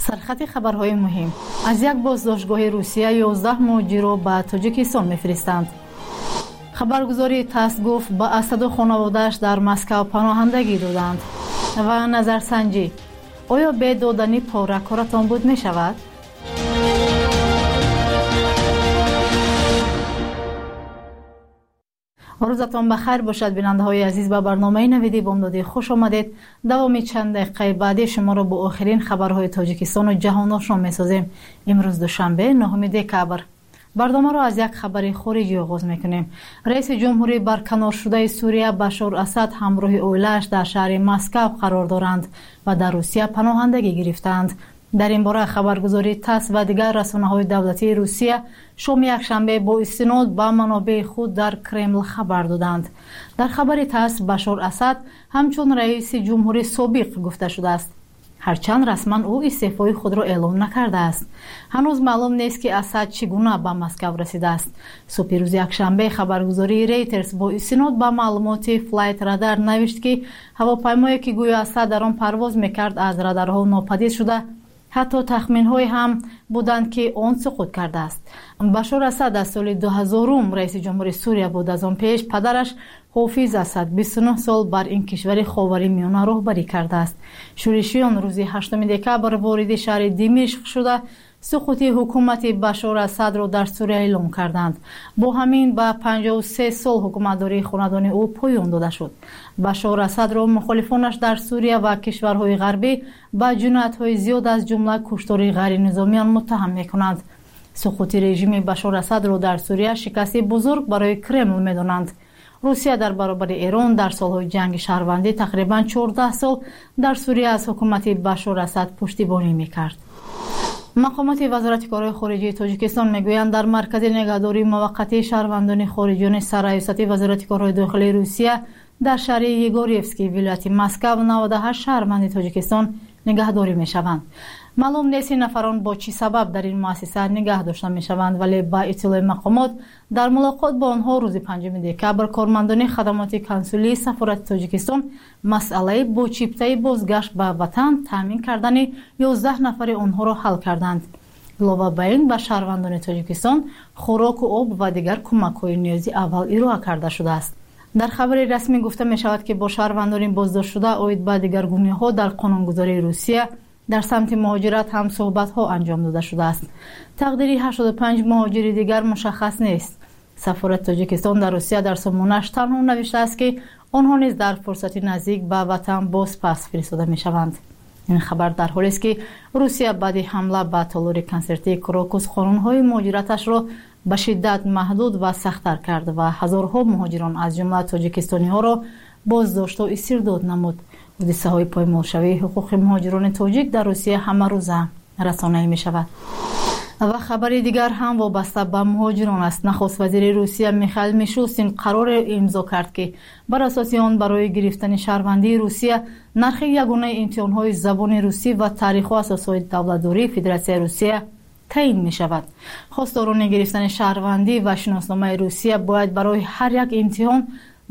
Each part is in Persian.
سرخط خبرهای مهم. از یک بازداشتگاه روسیه 11 مهاجر به تاجیکستان میفرستند. خبرگزاری تاس گفت با اسد و خانواده‌اش در مسکو پناهندگی دادند. و نظرسنجی: آیا به دادنی پاره کارتان بود می شود؟ روزتان بخیر باشد بیننده های عزیز. به برنامه نویدی بامدادی خوش آمدید. دوامی چند دقیقه بعدی شما را با آخرین خبرهای تاجیکستان و جهان آشنا می‌سازیم. امروز دوشنبه 9 دکبر. برنامه را از یک خبر خارجی آغاز می‌کنیم. رئیس جمهوری برکنار شده سوریه بشار اسد همراه اویلش در شهر مسکو قرار دارند و در روسیه پناهندگی گرفتند. در این باره خبرگزاری تاس و دیگر رسانه‌های دولتی روسیه شام یکشنبه با استناد به منابع خود در کرمل خبر دادند. در خبر تاس بشار اسد همچون رئیس جمهوری سابق گفته شده است، هرچند رسما او استعفای خود را اعلام نکرده است. هنوز معلوم نیست که اسد چگونه به مسکو رسیده است. صبح روز یکشنبه خبرگزاری ریترز با استناد به معلومات فلایت رادار نوشت که هواپیمایی که گویا اسد در آن پرواز میکرد از رادارها ناپدید شده. حتی تخمین‌های هم بودند که آن سقوط کرده است. بشار اسد از سال 2000 رئیس جمهوری سوریه بود. از آن پیش پدرش حافظ اسد 29 سال بر این کشور خاورمیانه راهبری کرده است. شورشیان روز 8 دکبر وارد شهر دمشق شده سقوط حکومت بشار اسد را در سوریه اعلام کردند. با همین به 53 سال حکومتداری خاندان او پایان داده شد. بشار اسد را مخالفانش در سوریه و کشورهای غربی به جنایت‌های زیاد از جمله کشتار غیر نظامیان متهم می‌کنند. سقوط رژیم بشار اسد را در سوریه شکستی بزرگ برای کرمل می‌دانند. روسیه در برابر ایران در سالهای جنگ شهروندی تقریباً 14 سال در سوریه از حکومت بشار اسد پشتیبانی می‌کرد. مقامات وزارت کارهای خارجی تاجیکستان میگویند در مرکز نگهداری موقتی شهروندان خارجیان سرایست وزارت کارهای داخلی روسیه در شهر یگوریفسکی ولایت مسکو 98 شهروند تاجیکستان نگهداری میشوند. معلوم نیست نفران با چه سبب در این مؤسسه نگه داشته میشوند، ولی با اطلاع مقامات در ملاقات با آنها روز 5 دکبر کارمندان خدمات کنسولی سفارت تاجیکستان مسئله با چیپته بازگشت به وطن تامین کردن 11 نفر آنها را حل کردند. علاوه بر این به شهروندان تاجیکستان خوراک و آب و دیگر کمک‌های نیازی اول ارائه کرده شده است. در خبر رسمی گفته می شود که با شهروندان بازداشت شده اوید به دیگرگونی‌ها در قانونگذاری روسیه در سمت مهاجرت هم صحبت‌ها انجام داده شده است. تقدیری 85 مهاجر دیگر مشخص نیست. سفارت تاجیکستان در روسیه در سامانه‌اش تنها نوشته است که آنها نیز در فرصت نزدیک به وطن باز پس فرستاده می‌شوند. این خبر در حالی است که روسیه بعد حمله به تالار کنسرتی کراکوس قانون‌های مهاجرتش را به شدت محدود و سخت‌تر کرد و هزارها مهاجران از جمله تاجیکستانی‌ها را بازداشت و استرداد نمود. حادثه‌های پایمالشوی حقوق مهاجران تاجیک در روسیه همه روزه رسانه‌ای می‌شود. و خبر دیگر هم وابسته به مهاجران است. نخست وزیر روسیه میخائیل میشوستین قرار امضا کرد که بر اساس آن برای گرفتن شهروندی روسیه نرخ یگانه امتحان‌های زبان روسی و تاریخ و اساسهای دولت‌داری فدراسیون روسیه تعیین می شود. خواستاران گرفتن شهروندی و شناسنامه روسیه باید برای هر یک امتحان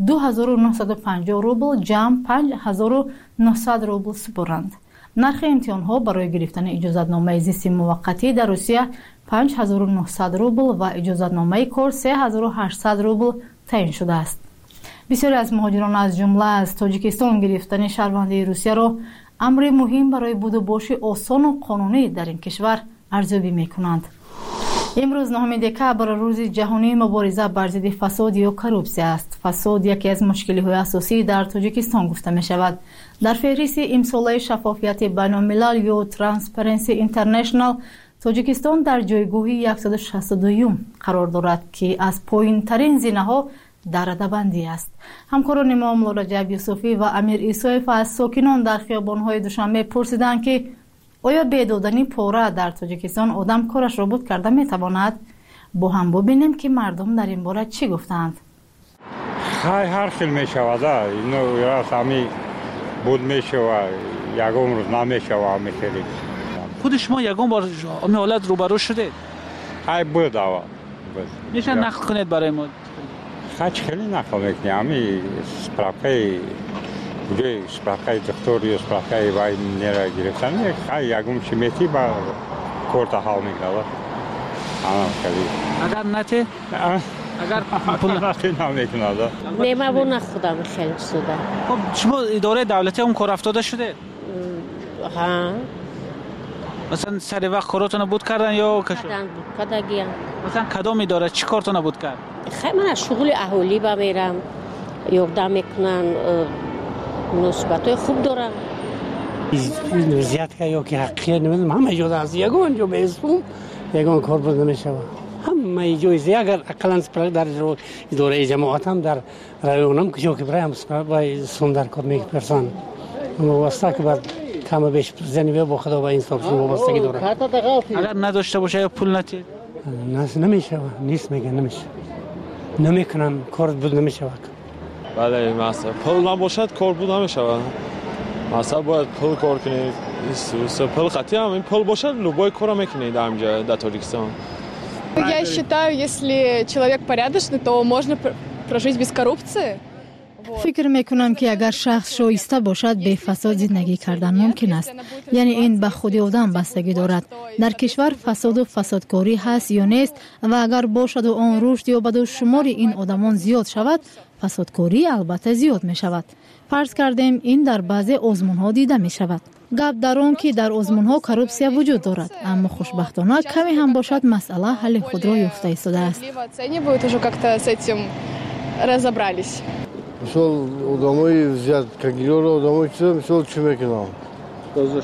2950 روبل جمع 5900 روبل سپرند. نرخ امتحان ها برای گرفتن اجازتنامه زیست موقتی در روسیه 5900 روبل و اجازتنامه کار 3800 روبل تعیین شده است. بسیاری از مهاجران از جمله از تاجیکستان گرفتن شهروندی روسیه را امر مهم برای بود و باش آسان و قانونی در این کشور ارزیابی می‌کنند. امروز 9 دکبر روز جهانی مبارزه بر ضد فساد یا کروپسیا است. فساد یکی از مشکل‌های اساسی در تاجیکستان گفته می‌شود. در فهرست امساله شفافیت بین‌الملل یا ترانسپرنسی اینترنشنال تاجیکستان در جایگاه 162 قرار دارد که از پایین‌ترین زینه‌ها در رده‌بندی است. همکاران ما مولا رجب یوسفی و امیر ایسایف از ساکنان در خیابان‌های دوشنبه پرسیدند که آیا بدادنی پاره در تاجیکستان آدم کارش را بود کرده میتواند؟ با هم ببینیم که مردم در این باره چی گفتند. هر خیل میشود، اینو راست همی بود میشود، یکم روز نمیشود میخیلی. خود شما یکم بار امی حالت روبرو شده؟ های بود آوا. میشه نقل کنید برای ما؟ خیلی نقل میکنیم، همی سپراپی جای سپرقای دکتر یا سپرقای وای نیرا گرفتن یکم شمیتی با کورت حال میکنه. اگر نته اگر پول نمیکنه. نمی‌بونه خودم خیلی سوده. خب شما اداره دولتی اون کار افتاده شده؟ ها. مثلا سر وقت کاراتون بود کردن یا کشو؟ کردن گیان. مثلا کدام اداره چی کارتون بود کرد؟ خیلی من شغل اهالی با میرم. یادم میکنن نسبتای خوب دارم. زیاد که یا که حقیقی نمیدونم همه جور از یگان جو بیستم یگان کار بود نمیشه. همه جویزی اگر اقلا سپرق در اداره جماعت هم در رایونم که جو که برای هم سپرق باید سندر کار میپرسن. واسه که بعد کم بیش زنی با خدا با این صاحب وابستگی داره. اگر نداشته باشه یا پول نتید؟ نمیشه نیست میگن نمیشه. نمیکنن کار بود نمیشه. بله مثلا پول نباشد کار بود نمیشه. مثلا باید پول کار کنید. پول خطی هم این پول باشد любой کار میکنید همینجا در تاجیکستان. Я считаю, если человек порядочный, то можно прожить без коррупции. فکر میکنم که اگر شخص شایسته باشد به فساد زندگی کردن ممکن است. یعنی این به خود آدم بستگی دارد. در کشور فساد و فسادکاری هست یا نیست و اگر باشد و آن رشد یا به شمار این آدمان زیاد شود، فسادکاری البته زیاد می شود. فرض کردیم این در بعضی آزمون ها دیده می شود. گپ در آن که در آزمون ها کروپسیا وجود دارد، اما خوشبختانه کمی هم باشد مسئله حل خود را یافته ایستاده است. مثال آدمای زیاد کگیرو را آدمای چیزا مثال چی میکنم؟ دازش.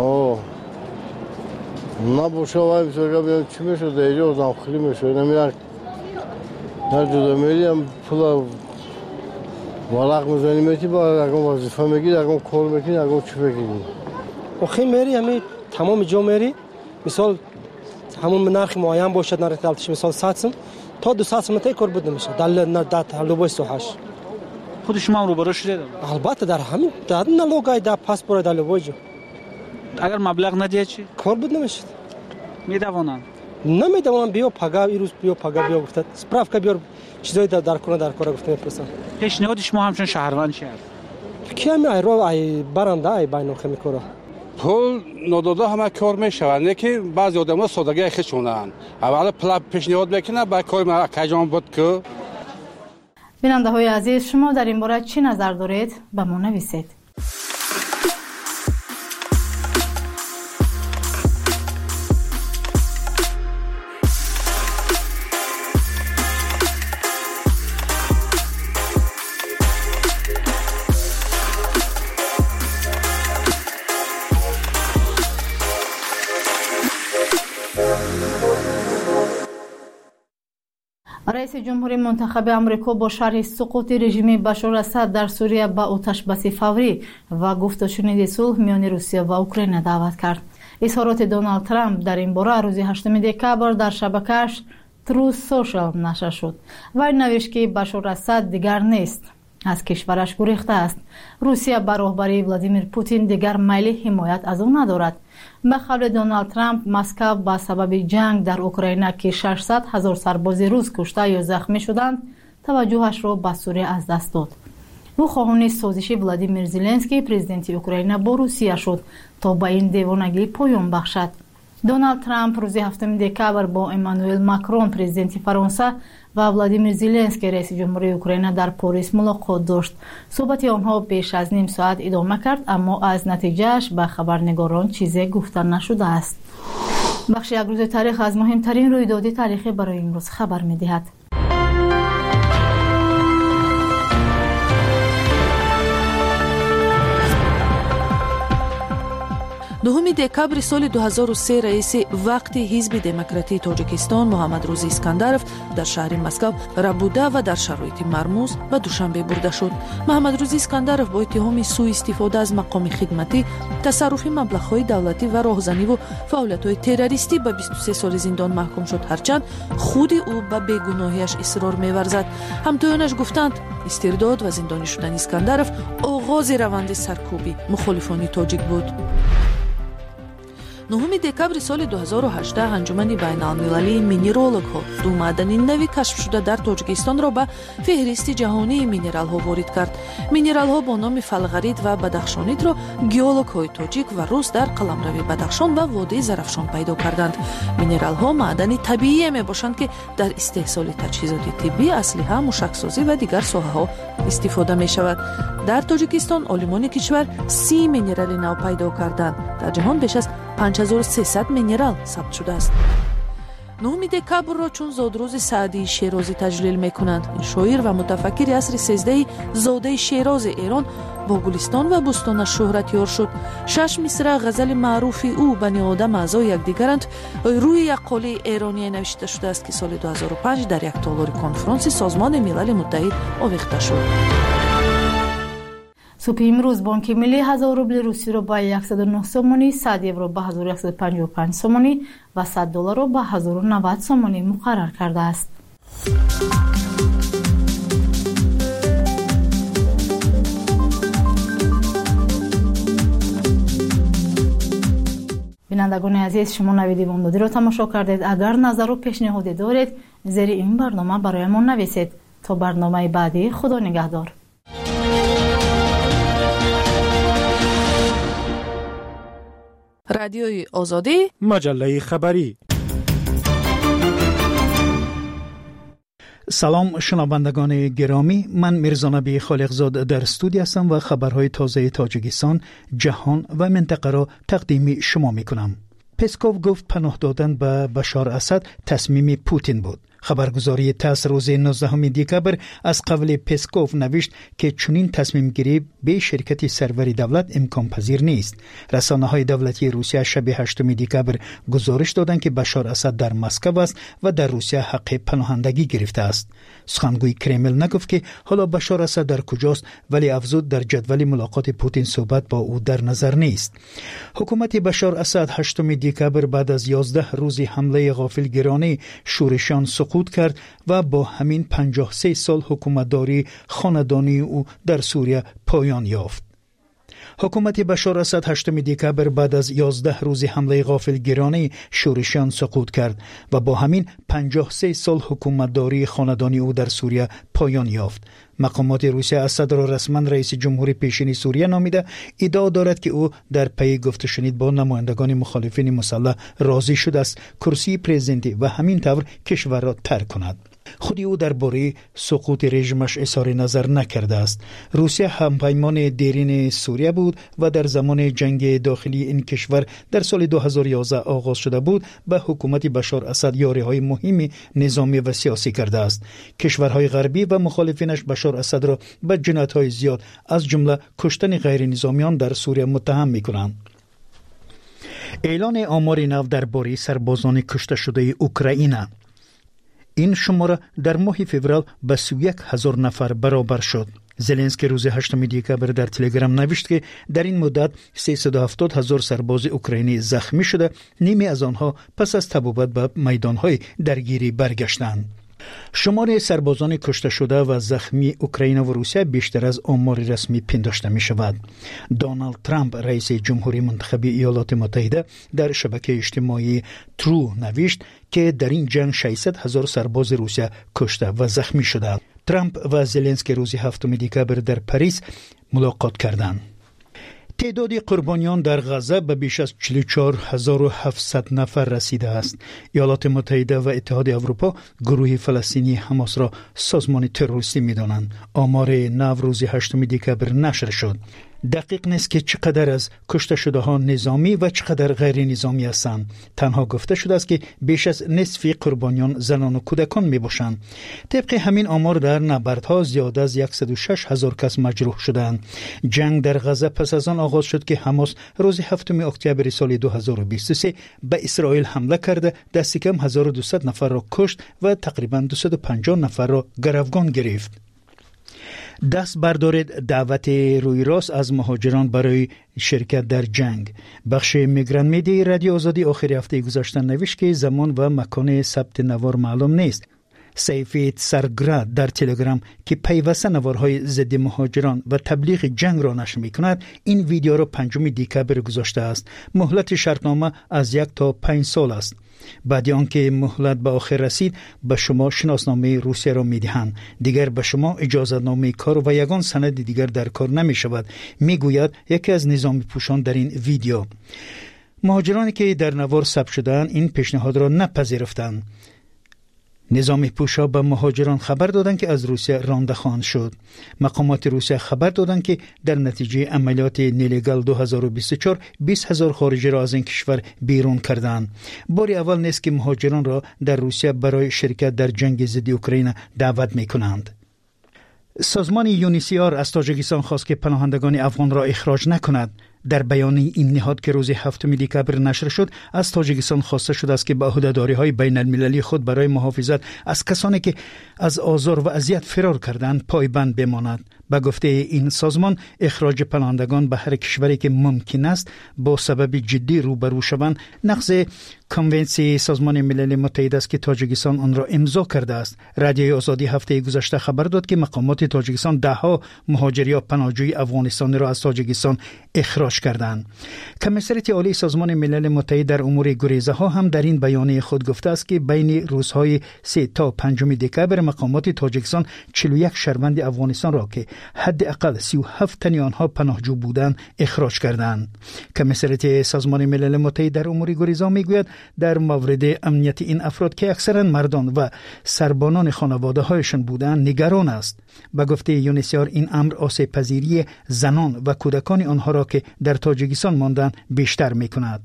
نباشه وای مثال بیان چی میشه دیگه آدم خیلی میشه نمیرن. هر جدا میریم پول ورق میزنی میتی با اگه وظیفه میگیری اگه کار میکنی اگه چی میکنی؟ آخه میری همه تمام جا میری مثال همون نرخ معین باشد نرخ دلتش مثال 100 سم تا 200 سم تا کار بود نمیشه در لوبای سوهاش خود شما هم روبرو شده؟ البته در همین در نلوگای در پاسپورت در لوبای جو. اگر مبلغ ندید چی؟ کار بود نمیشه. میدوانن؟ نمیدونم بیا پگا ایروز بیا پگا بیا گفت سپراف بیار چیزای در کار گفته میپرسن. پیشنهاد شما همچون شهروند چیه؟ کی می ای برنده ای بینو خمیکورا پول نداده همه کار میشود نه که بعضی آدم‌ها سادگی خودشونن اول پول پیشنهاد میکنه بعد کار ما کجام بود که بیننده های عزیز شما در این باره چی نظر دارید به ما نویسید. رئیس جمهوری منتخب آمریکا با شرح سقوط رژیم بشار اسد در سوریه به آتش‌بسی فوری و گفت و شنود صلح میان روسیه و اوکراین دعوت کرد. اظهارات دونالد ترامپ در این باره روز 8 دکبر در شبکه‌اش تروث سوشال نشر شد. وی نوشت که بشار اسد دیگر نیست، از کشورش گریخته است. روسیه به راهبری ولادیمیر پوتین دیگر میل حمایت از او ندارد. به قول دونالد ترامپ مسکو به سبب جنگ در اوکراین که 600,000 سرباز روس کشته یا زخمی شدند توجهش را به سوریه از دست داد. او خواهان سازش ولادیمیر زلنسکی پرزیدنت اوکراین با روسیه شد تا به این دیوانگی پایان بخشد. دونالد ترامپ روز 7 دکبر با امانوئل ماکرون پرزیدنت فرانسه و ولادیمیر زلنسکی رئیس جمهوری اوکراین در پاریس ملاقات داشت. صحبت آنها بیش از نیم ساعت ادامه کرد، اما از نتیجهش به خبرنگاران چیزی گفته نشده است. بخش یک روز تاریخ از مهمترین رویداد تاریخی برای امروز خبر می‌دهد. 9 دکبر سال 2003 رئیس وقت حزب دموکراتی تاجیکستان محمد روزی اسکندرов در شهر مسکو ربوده و در شرایط مرموز به دوشنبه برده شد. محمد روزی اسکندرов با اتهام سوء استفاده از مقام خدمتی، تصرف مبلغ‌های دولتی و راهزنی و فعالیت‌های تروریستی به 23 سال زندان محکوم شد، هرچند خود او به بیگناهیش اصرار می‌ورزد. همتایانش گفتند استرداد و زندانی شدن اسکندرов آغاز روند سرکوبی مخالفان تاجیک بود. 9 декабри соли 2018 анҷумани байналмилалии минерологҳо ду маъдани нави кашфшуда дар тоҷикистонро ба феҳристи ҷаҳонии минералҳо ворид кард. Минералҳо бо номи фалғарид ва бадахшонитро геологҳои тоҷик ва рус дар қаламрави Бадахшон ва водии Зарафшон пайдо карданд. Минералҳо маъдани табиие мебошанд ки дар истеҳсоли таҷҳизоти тиббӣ, аслиҳа, мушаксозӣ ва дигар соҳаҳо истифода мешавад. дар тоҷикистон олимони кишвар 30 минерали нав пайдо карданд. дар ҷаҳон беш аз 5300 минерал сабт шудааст. 9 декабрро чун зодрӯзи Саъдии Шерозӣ таҷлил мекунанд. ин шоир ва мутафаккири асри 13 зодаи Шерози Эрон бо гулистон ва бӯстонаш шӯҳратёр шуд. 6 мисра ғазали маъруфи ӯ бани одам аъзои якдигаранд рӯи яqqолии эроние навишта шудааст ки соли 2005 дар як толори конфронси Созмони Милали Муттаҳид овехта шуд. субҳи имрӯз Бонки Миллӣ 1000 рубли русиро ба 109 сомонӣ, 100 евро ба 1155 сомонӣ ва 100 долларро ба 1090 сомонӣ муқаррар кардааст. бинандагони азиз, шумо навиди бомдодиро тамошо кардед. агар назару пешниҳоде доред, зери ин барнома бароямон нависед. то барномаи баъдӣ, худо нигаҳдор. радиои озодӣ, маҷаллаи хабарӣ. салом шунавандагони гиромӣ, ман Мирзонаби Холиқзод дар студия ҳастам ва хабарҳои тозаи Тоҷикистон, ҷаҳон ва минтақаро тақдими шумо мекунам. Песков гуфт паноҳ додан ба Башор Асад тасмими Путин буд. خبرگزاری تاس روز 19 دکبر از قول پسکوف نوشت که چنین تصمیم گیری به شرکت سروری دولت امکان پذیر نیست. رسانه های دولتی روسیه شب 8 دکبر گزارش دادند که بشار اسد در مسکو است و در روسیه حق پناهندگی گرفته است. سخنگوی کرمل نگفت که حالا بشار اسد در کجاست، ولی افزود در جدول ملاقات پوتین صحبت با او در نظر نیست. حکومت بشار اسد 8 دکبر بعد از 11 روز حمله غافلگیرانه شورشیان سقوط کرد و با همین 53 سال حکومتداری خاندانی او در سوریه پایان یافت. حکومت بشار اسد 8 دکبر بعد از 11 روز حمله غافلگیرانه شورشیان سقوط کرد و با همین 53 سال حکومتداری خاندانی او در سوریه پایان یافت. مقامات روسیه اسد را رسما رئیس جمهور پیشین سوریه نامیده، ادعا دارد که او در پی گفت و شنید با نمایندگان مخالفین مسلح راضی شده است کرسی پرزیدنتی و همین طور کشور را ترک کند. خودی او درباره سقوط رژیمش اظهار نظر نکرده است. روسیه همپیمان دیرین سوریه بود و در زمان جنگ داخلی این کشور در سال 2011 آغاز شده بود به حکومت بشار اسد یاری‌های مهمی نظامی و سیاسی کرده است. کشورهای غربی و مخالفینش بشار اسد را به جنایت‌های زیاد از جمله کشتن غیر نظامیان در سوریه متهم می‌کنند. اعلان آمار نو درباره سربازان کشته شده اوکراین. این شماره در ماه فوریه به 31,000 نفر برابر شد. زلنسکی روز 8 دکبر در تلگرام نوشت که در این مدت 370,000 سرباز اوکراینی زخمی شده، نیمی از آنها پس از تبابت به میدانهای درگیری برگشتند. شمار سربازان کشته شده و زخمی اوکراین و روسیه بیشتر از آمار رسمی پنداشته می شود. دونالد ترامپ رئیس جمهوری منتخب ایالات متحده در شبکه اجتماعی ترو نوشت که در این جنگ 600,000 سرباز روسیه کشته و زخمی شده. ترامپ و زلنسکی روز 7 دکبر در پاریس ملاقات کردند. تعداد قربانیان در غزه به بیش از 44,700 نفر رسیده است. ایالات متحده و اتحاد اروپا گروه فلسطینی حماس را سازمان تروریستی می‌دانند. آمار نو روز 8 دکبر نشر شد. دقیق نیست که چقدر از کشته شده ها نظامی و چقدر غیر نظامی هستند. تنها گفته شده است که بیش از نصف قربانیان زنان و کودکان می باشند. طبق همین آمار در نبردها زیاد از 106,000 کس مجروح شدند. جنگ در غزه پس از آن آغاز شد که حماس روز 7 اکتبر سال 2023 به اسرائیل حمله کرده دست کم 1200 نفر را کشت و تقریبا 250 نفر را گروگان گرفت. دست بردارید دعوت روی راست از مهاجران برای شرکت در جنگ. بخش میگران میدی رادیو آزادی آخر هفته گذشته نوشت که زمان و مکان ثبت نوار معلوم نیست. سیفید سرگرد در تلگرام که پیوسته نوارهای ضد مهاجران و تبلیغ جنگ را نشر می‌کند این ویدیو را 5 دکبر گذاشته است. مهلت شرطنامه از 1 تا 5 سال است. بعد آنکه مهلت به آخر رسید به شما شناسنامه روسیه را می‌دهند. دیگر به شما اجازه‌نامه کار و یگان سند دیگر در کار نمی‌شود، میگوید یکی از نظامی پوشان در این ویدیو. مهاجرانی که در نوار ثبت شدند این پیشنهاد را نپذیرفتند. نظامی پوشا به مهاجران خبر دادند که از روسیه رانده خواهند شد. مقامات روسیه خبر دادند که در نتیجه عملیات نیلیگال 2024 20,000 خارجی را از این کشور بیرون کردند. بار اول نیست که مهاجران را در روسیه برای شرکت در جنگ ضد اوکراین دعوت می‌کنند. سازمان یونیسیار از تاجیکستان خواست که پناهندگان افغان را اخراج نکند. در بیانیه این نهاد که روز 7 دکبر نشر شد از تاجیکستان خواسته شده است که به عهده‌داری‌های بین المللی خود برای محافظت از کسانی که از آزار و اذیت فرار کردند پایبند بماند. به گفته این سازمان اخراج پناهندگان به هر کشوری که ممکن است با سبب جدی روبرو شوند نقض کنونسیون سازمان ملل متحد است که تاجیکستان آن را امضا کرده است. رادیوی آزادی هفته گذشته خبر داد که مقامات تاجیکستان دهها مهاجر یا پناهجوی افغانستانی را از تاجیکستان اخراج کردند. کمیسریت عالی سازمان ملل متحد در امور گریزه ها هم در این بیانیه خود گفته است که بین روزهای 3 تا 5 دکبر مقامات تاجیکستان 41 شهروند افغانستان را که حداقل 37 تن آنها پناهجو بودند اخراج کردند. کمیسریت سازمان ملل متحد در امور گریزه میگوید در مورد امنیت این افراد که اکثرا مردان و سربانان خانواده هایشان بودند نگران است. به گفته یونیسیار این امر آسیب پذیری زنان و کودکان آنها را که در تاجیکستان ماندند بیشتر می‌کند.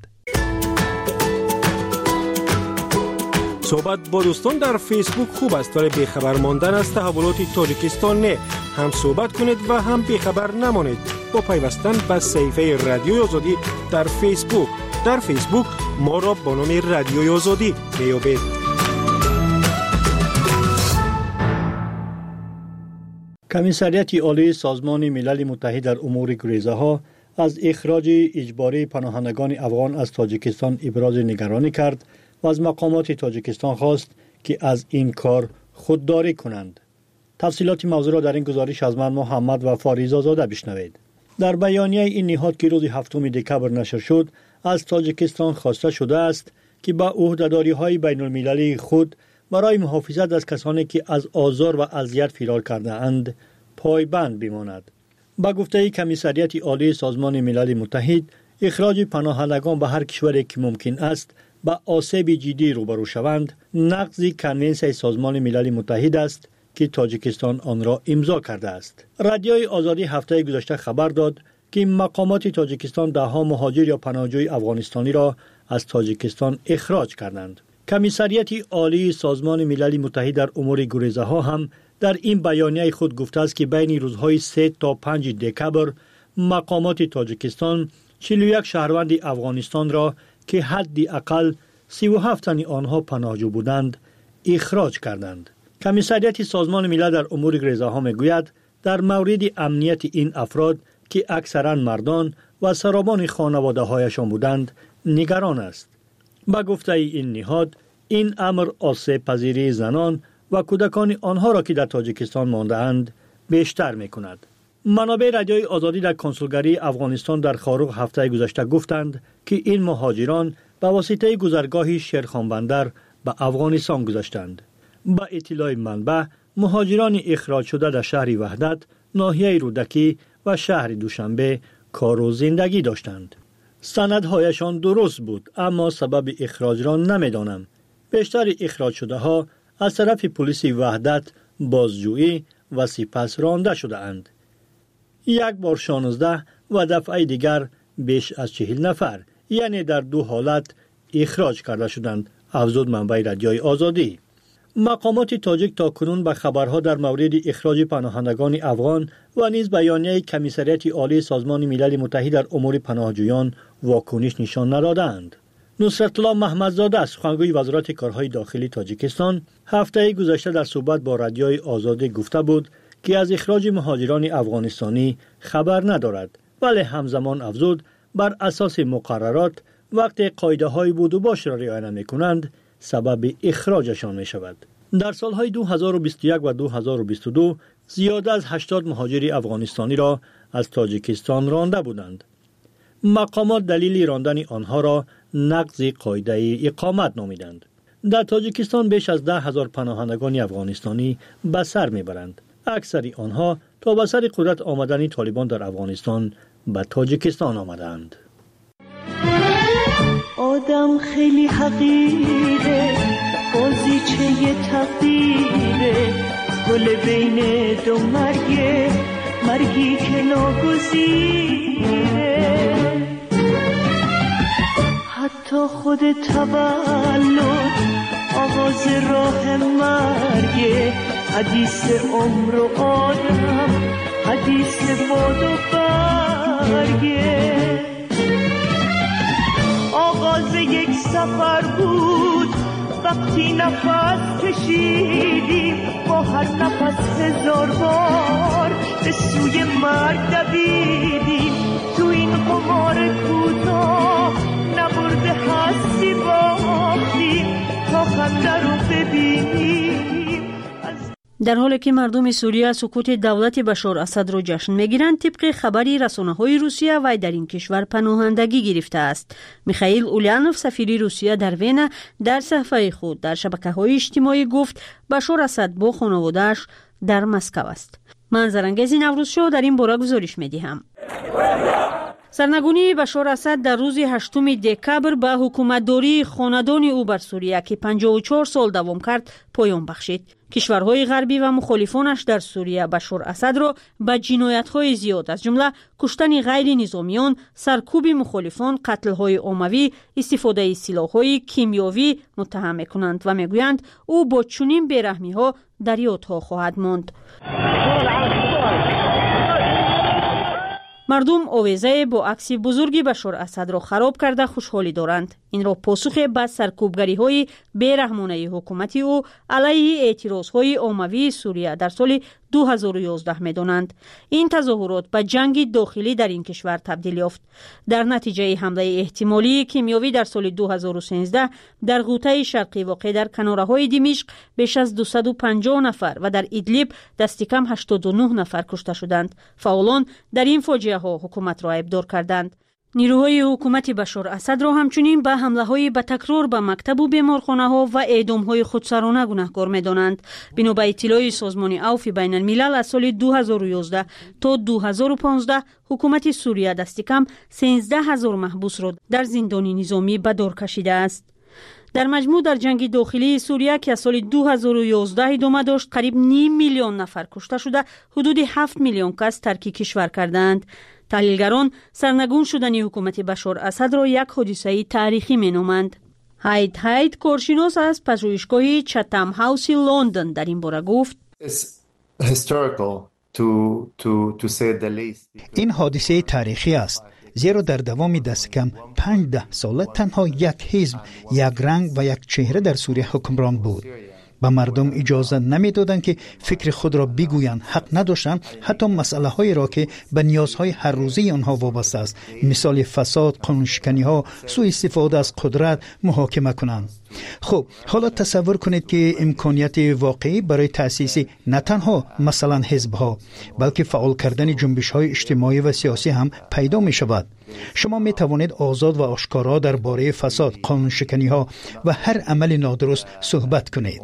صحبت با دوستان در فیسبوک خوب است ولی بیخبر ماندن از تحولات تاجیکستان نه. هم صحبت کنید و هم بیخبر نمانید با پیوستن به صفحه رادیوی آزادی در فیسبوک. در فیسبوک ما را با نام رادیوی آزادی میابید. کمیسریت عالی سازمان ملل متحد در امور گریزه ها از اخراج اجباری پناهندگان افغان از تاجیکستان ابراز نگرانی کرد و از مقامات تاجیکستان خواست که از این کار خودداری کنند. تفصیلات موضوع را در این گزارش از من محمد و فاریزا زاده بشنوید. در بیانیه این نهاد که روز 7 دکبر نشر شد از تاجیکستان خواسته شده است که با عهده‌داری‌های بین المللی خود برای محافظت از کسانی که از آزار و اذیت فرار کرده اند پایبند بماند. با گفته کمیسریت عالی سازمان ملل متحد اخراج پناهندگان به هر کشوری که ممکن است با آسیب جدی روبرو شوند نقض کنونسیون سازمان ملل متحد است که تاجیکستان آن را امضا کرده است. رادیوی آزادی هفته گذشته خبر داد که مقامات تاجیکستان دهها مهاجر یا پناهجوی افغانستانی را از تاجیکستان اخراج کردند. کمیسریت عالی سازمان ملل متحد در امور گریزه ها هم در این بیانیه خود گفته است که بین روزهای 3 تا 5 دکبر مقامات تاجیکستان 41 شهروند افغانستان را که حداقل 37 تن آنها پناهجو بودند اخراج کردند. کمیسریت سازمان ملل در امور گریزه ها میگوید در مورد امنیت این افراد که اکثرا مردان و سربان خانواده هایشان بودند نگران است. با گفته این نهاد این امر آسیب پذیری زنان و کودکان آنها را که در تاجیکستان مانده اند بیشتر می کند. منابع رادیوی آزادی در کنسولگری افغانستان در خاروق هفته گذشته گفتند که این مهاجران به واسطه گذرگاه شیرخان بندر به افغانستان گذشتند. با اطلاع منبع مهاجران اخراج شده در شهر وحدت، ناحیه رودکی و شهر دوشنبه کار و زندگی داشتند. سندهایشان درست بود اما سبب اخراج را نمیدانم. بیشتر اخراج شده ها از طرف پلیس وحدت بازجویی و سپس رانده شده اند. یک بار 16 و دفعه دیگر بیش از 40 نفر یعنی در 2 حالت اخراج کرده شدند، افزود منبع رادیوی آزادی. مقامات تاجیک تا کنون به خبرها در مورد اخراج پناهندگان افغان و نیز بیانیه کمیسریت عالی سازمان ملل متحد در امور پناهجویان واکنش نشان ندادند. نصرت الله محمدزاده سخنگوی وزارت کارهای داخلی تاجیکستان هفته گذشته در صحبت با رادیوی آزادی گفته بود که از اخراج مهاجران افغانستانی خبر ندارد، ولی همزمان افزود بر اساس مقررات وقتی قاعده‌های بود و باش را رعایت نمی‌کنند سبب اخراجشان می‌شود. در سالهای 2021 و 2022 زیاد از 80 مهاجر افغانستانی را از تاجیکستان رانده بودند. مقامات دلیل راندن آنها را نقض قاعده اقامت نامیدند. در تاجیکستان بیش از 10,000 پناهندگان افغانستانی به سر میبرند. اکثر آنها تا به سر قدرت آمدن طالبان در افغانستان به تاجیکستان آمدند. آدم خیلی حقیره، بازیچه تقدیره، گل بین دو مرگه، مرگی که ناگزیره. حتی خود تولد آغاز راه مرگه، حدیث عمر و آدم، حدیث باد و برگه. آغاز یک سفر بود وقتی نفس کشیدیم، با هر نفس 1000 بار به سوی مرگ دویدیم. تو این قمار کوتاه نبرده هستی باختیم تا خنده رو ببینیم. در حالی که مردم سوریه سقوط دولت بشار اسد را جشن میگیرند، طبق خبری رسانه‌های روسیه وی در این کشور پناهندگی گرفته است. میخائیل اولانوف سفیر روسیه در وین در صفحه خود در شبکه‌های اجتماعی گفت بشار اسد با خانواده‌اش در مسکو است. من زرنگز نوروزشو در این باره گزارش میدهم. سرنگونی بشار اسد در روز 8 دکبر به حکومتداری خاندان او بر سوریه که 54 سال دوام کرد پایان بخشید. کشورهای غربی و مخالفانش در سوریه بشار اسد را به جنایت‌های زیاد از جمله کشتن غیر نظامیان، سرکوب مخالفان، قتل‌های عمومی، استفاده سلاح‌های کیمیاوی متهم می‌کنند و می‌گویند او با چنین بی‌رحمی‌ها در یادها خواهد ماند. مردم آویزه با عکس بزرگی بشار اسد را خراب کرده خوشحالی دارند. این را پاسخ به سرکوبگری‌های بی‌رحمانه حکومت او علیه اعتراض‌های عمومی سوریه در سال 2011 می‌دانند. این تظاهرات به جنگ داخلی در این کشور تبدیل یافت. در نتیجه حمله احتمالی کیمیاوی در سال 2013 در غوطه شرقی واقع در کناره‌های دمشق بیش از 250 نفر و در ادلیب دست کم 89 نفر کشته شدند. فعالان در این فاجعه ها حکومت را ابدار کردند. نیروهای حکومت بشار اسد را همچنین به حمله‌های به تکرار به مکتب و بیمارخانه‌ها و اعدام‌های خودسرانه گناهکار می‌دانند. بنا به اطلاع سازمان عفو بین الملل از سال 2011 تا 2015 حکومت سوریه دست کم 13,000 محبوس را در زندان نظامی به دار کشیده است. در مجموع در جنگ داخلی سوریه که از سال 2011 ادامه داشت قریب 9 میلیون نفر کشته شده، حدود 7 میلیون کس ترک کشور کردند. تحلیلگران سرنگون شدن حکومت بشار اسد را یک حادثه تاریخی مینامند. هاید کارشناس از پژوهشگاه چتم هاوس لندن در این باره گفت این حادثه تاریخی است، زیرا در دوام دست کم 5 ساله تنها یک حزب، یک رنگ و یک چهره در سوریه حکمران بود. به مردم اجازه نمیدادند که فکر خود را بگویند، حق نداشتند حتی مسئله هایی را که به نیازهای هر روزه آنها وابسته است، مثال فساد، قانونشکنی ها، سوء استفاده از قدرت محاکمه کنند. خب حالا تصور کنید که امکانیت واقعی برای تأسیس نه تنها مثلا حزب ها بلکه فعال کردن جنبش های اجتماعی و سیاسی هم پیدا می شود. شما می توانید آزاد و آشکارا درباره فساد، قانونشکنی ها و هر عمل نادرست صحبت کنید.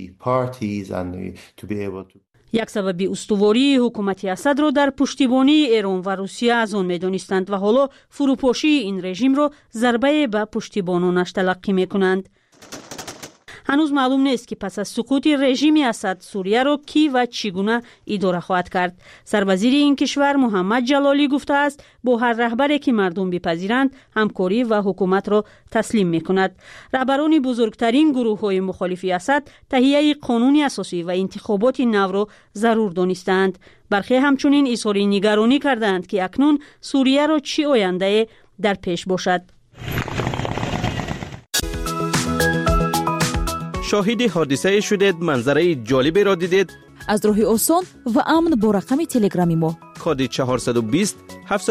یک سبب استواری حکومت اسد را در پشتیبانی ایران و روسیه از آن می‌دانستند و حالا فروپاشی این رژیم را ضربه به پشتیبانانش تلقی می‌کنند. هنوز معلوم نیست که پس از سقوط رژیم اسد سوریه را کی و چگونه اداره خواهد کرد. سروزیر این کشور محمد جلالی گفته است با هر رهبری که مردم بپذیرند همکاری و حکومت را تسلیم می‌کند. رهبران بزرگترین گروه‌های مخالف اسد تهیه قانون اساسی و انتخابات نو را ضرور دانستند. برخی همچنین اظهار نگرانی کردند که اکنون سوریه را چه آینده در پیش باشد. شاهد حادثه شدید، منظره جالبی را دیدید؟ از راه آسان و امن با رقم تلگرامی ما کد 420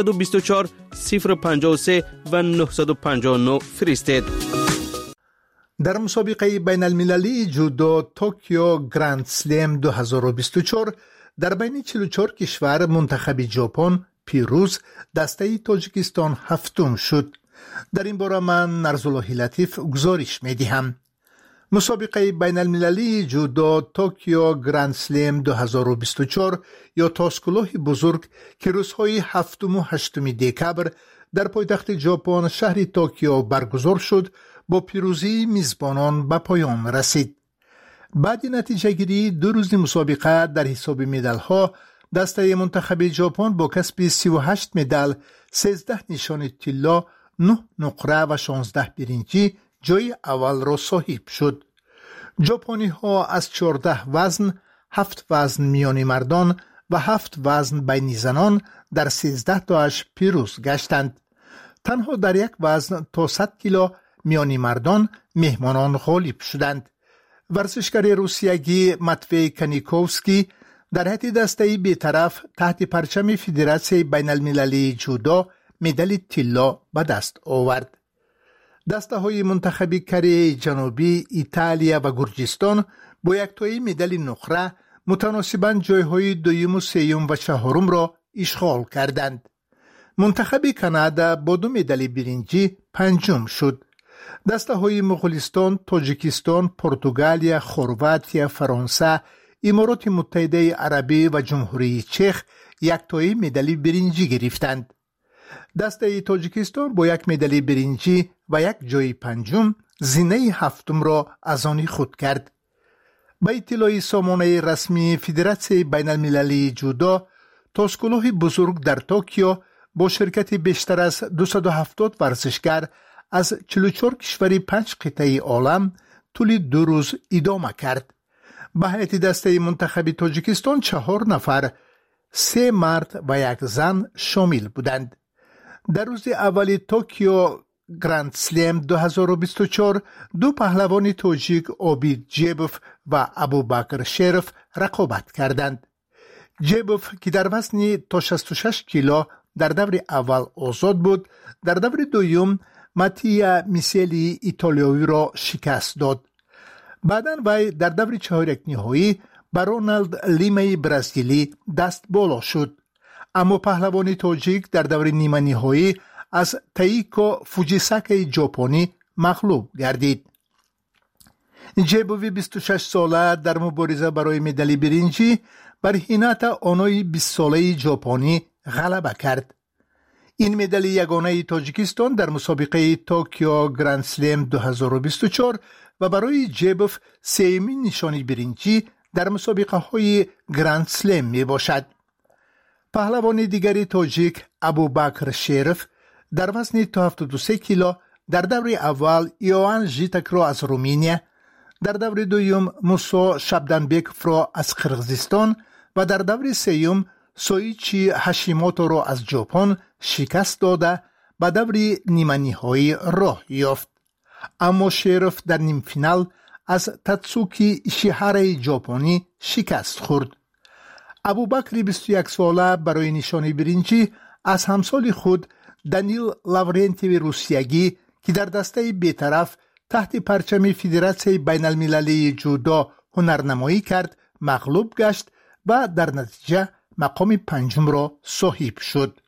724 053 و 959 فرستید. در مسابقه بین المللی جودو توکیو گراند سلم 2024 در بین 44 کشور منتخب ژاپن پیروز دسته تاجیکستان هفتم شد. در این باره من نرزالله لطیف گزارش می‌دهم. مسابقه بین المللی جودو توکیو گراند سلم 2024 یا تاسکلوه بزرگ که روزهای 7 و 8 دکبر در پایتخت ژاپن شهر توکیو برگزار شد با پیروزی میزبانان به پایان رسید. بعد نتیجه گیری 2 روز مسابقه در حساب مدال ها دسته منتخب ژاپن با کسب 38 مدال، 13 نشان طلا، 9 نقره و 16 برنجی جای اول را صاحب شد. ژاپنی ها از 14 وزن، 7 وزن میان مردان و 7 وزن بین زنان در 13 تاش پیروز گشتند. تنها در یک وزن تا 100 کیلو میان مردان مهمانان غالب شدند. ورزشکار روسیایی ماتوی کنیکوفسکی در حد دسته بی‌طرف تحت پرچم فدراسیون بین المللی جودو مدال طلا به دست آورد. دسته های منتخب کره جنوبی، ایتالیا و گرجستان با یک تایی مدال نقره متناسباً جایهای دوم و سوم و چهارم را اشغال کردند. منتخب کانادا با 2 مدال برنجی پنجم شد. دسته های مغولستان، تاجیکستان، پرتغالیا، خرواتیا، فرانسه، امارات متحده عربی و جمهوری چک یک تایی مدال برنجی گرفتند. دسته تاجیکستان با 1 مدال برنجی و 1 جای پنجم زینه هفتم را از آن خود کرد. با اطلاع سامانه رسمی فدراسیون بین المللی جودو، تاسکلوه بزرگ در توکیو با شرکت بیشتر از 270 ورزشکار از 44 کشور 5 قطعه عالم طول 2 روز ادامه کرد. به هیئت دسته منتخب تاجیکستان 4 نفر، 3 مرد و 1 زن شامل بودند. در روز اول توکیو گراند سلم 2024 2 پهلوان تاجیک عابید جیبوف و ابوبکر شریف رقابت کردند. جیبوف که در وزن تا 66 کیلو در دور اول آزاد بود، در دور دوم ماتیا میسلی ایتالیایی را شکست داد. بعداً وی در دور چهارک نهایی با رونالد لیمی برزیلی دست بالا شد. اما پهلوان تاجیک در دور نیمه نهایی از تاییکو فوجیساکی ژاپنی مغلوب گردید. جیبوی 26 ساله در مبارزه برای مدال برنجی بر هیناتا آنوی 20 ساله ژاپنی غلبه کرد. این مدال یگانه تاجیکستان در مسابقه توکیو گراند سلم 2024 و برای جیبوف سومین نشانی برنجی در مسابقه های گراند سلم می باشد. پهلوان دیگری تاجیک ابوبکر شریف در وزن تا 73 کیلو در دور اول ایوان ژیتک را از رومانیا، در دور دوم موسا شبدنبک را از قرغیزستان و در دور سوم سویچی هاشیموتو را از ژاپن شکست داده به دور نیمه نهایی راه یافت. اما شریف در نیم فینال از تاتسوکی ایشیهارا ژاپنی شکست خورد. ابوبکر 21 ساله برای نشانی برنجی از همسال خود دانیل لاورنتیو روسیایی که در دسته بی‌طرف تحت پرچم فدراسیون بین المللی جودو هنرنمایی کرد مغلوب گشت و در نتیجه مقام پنجم را صاحب شد.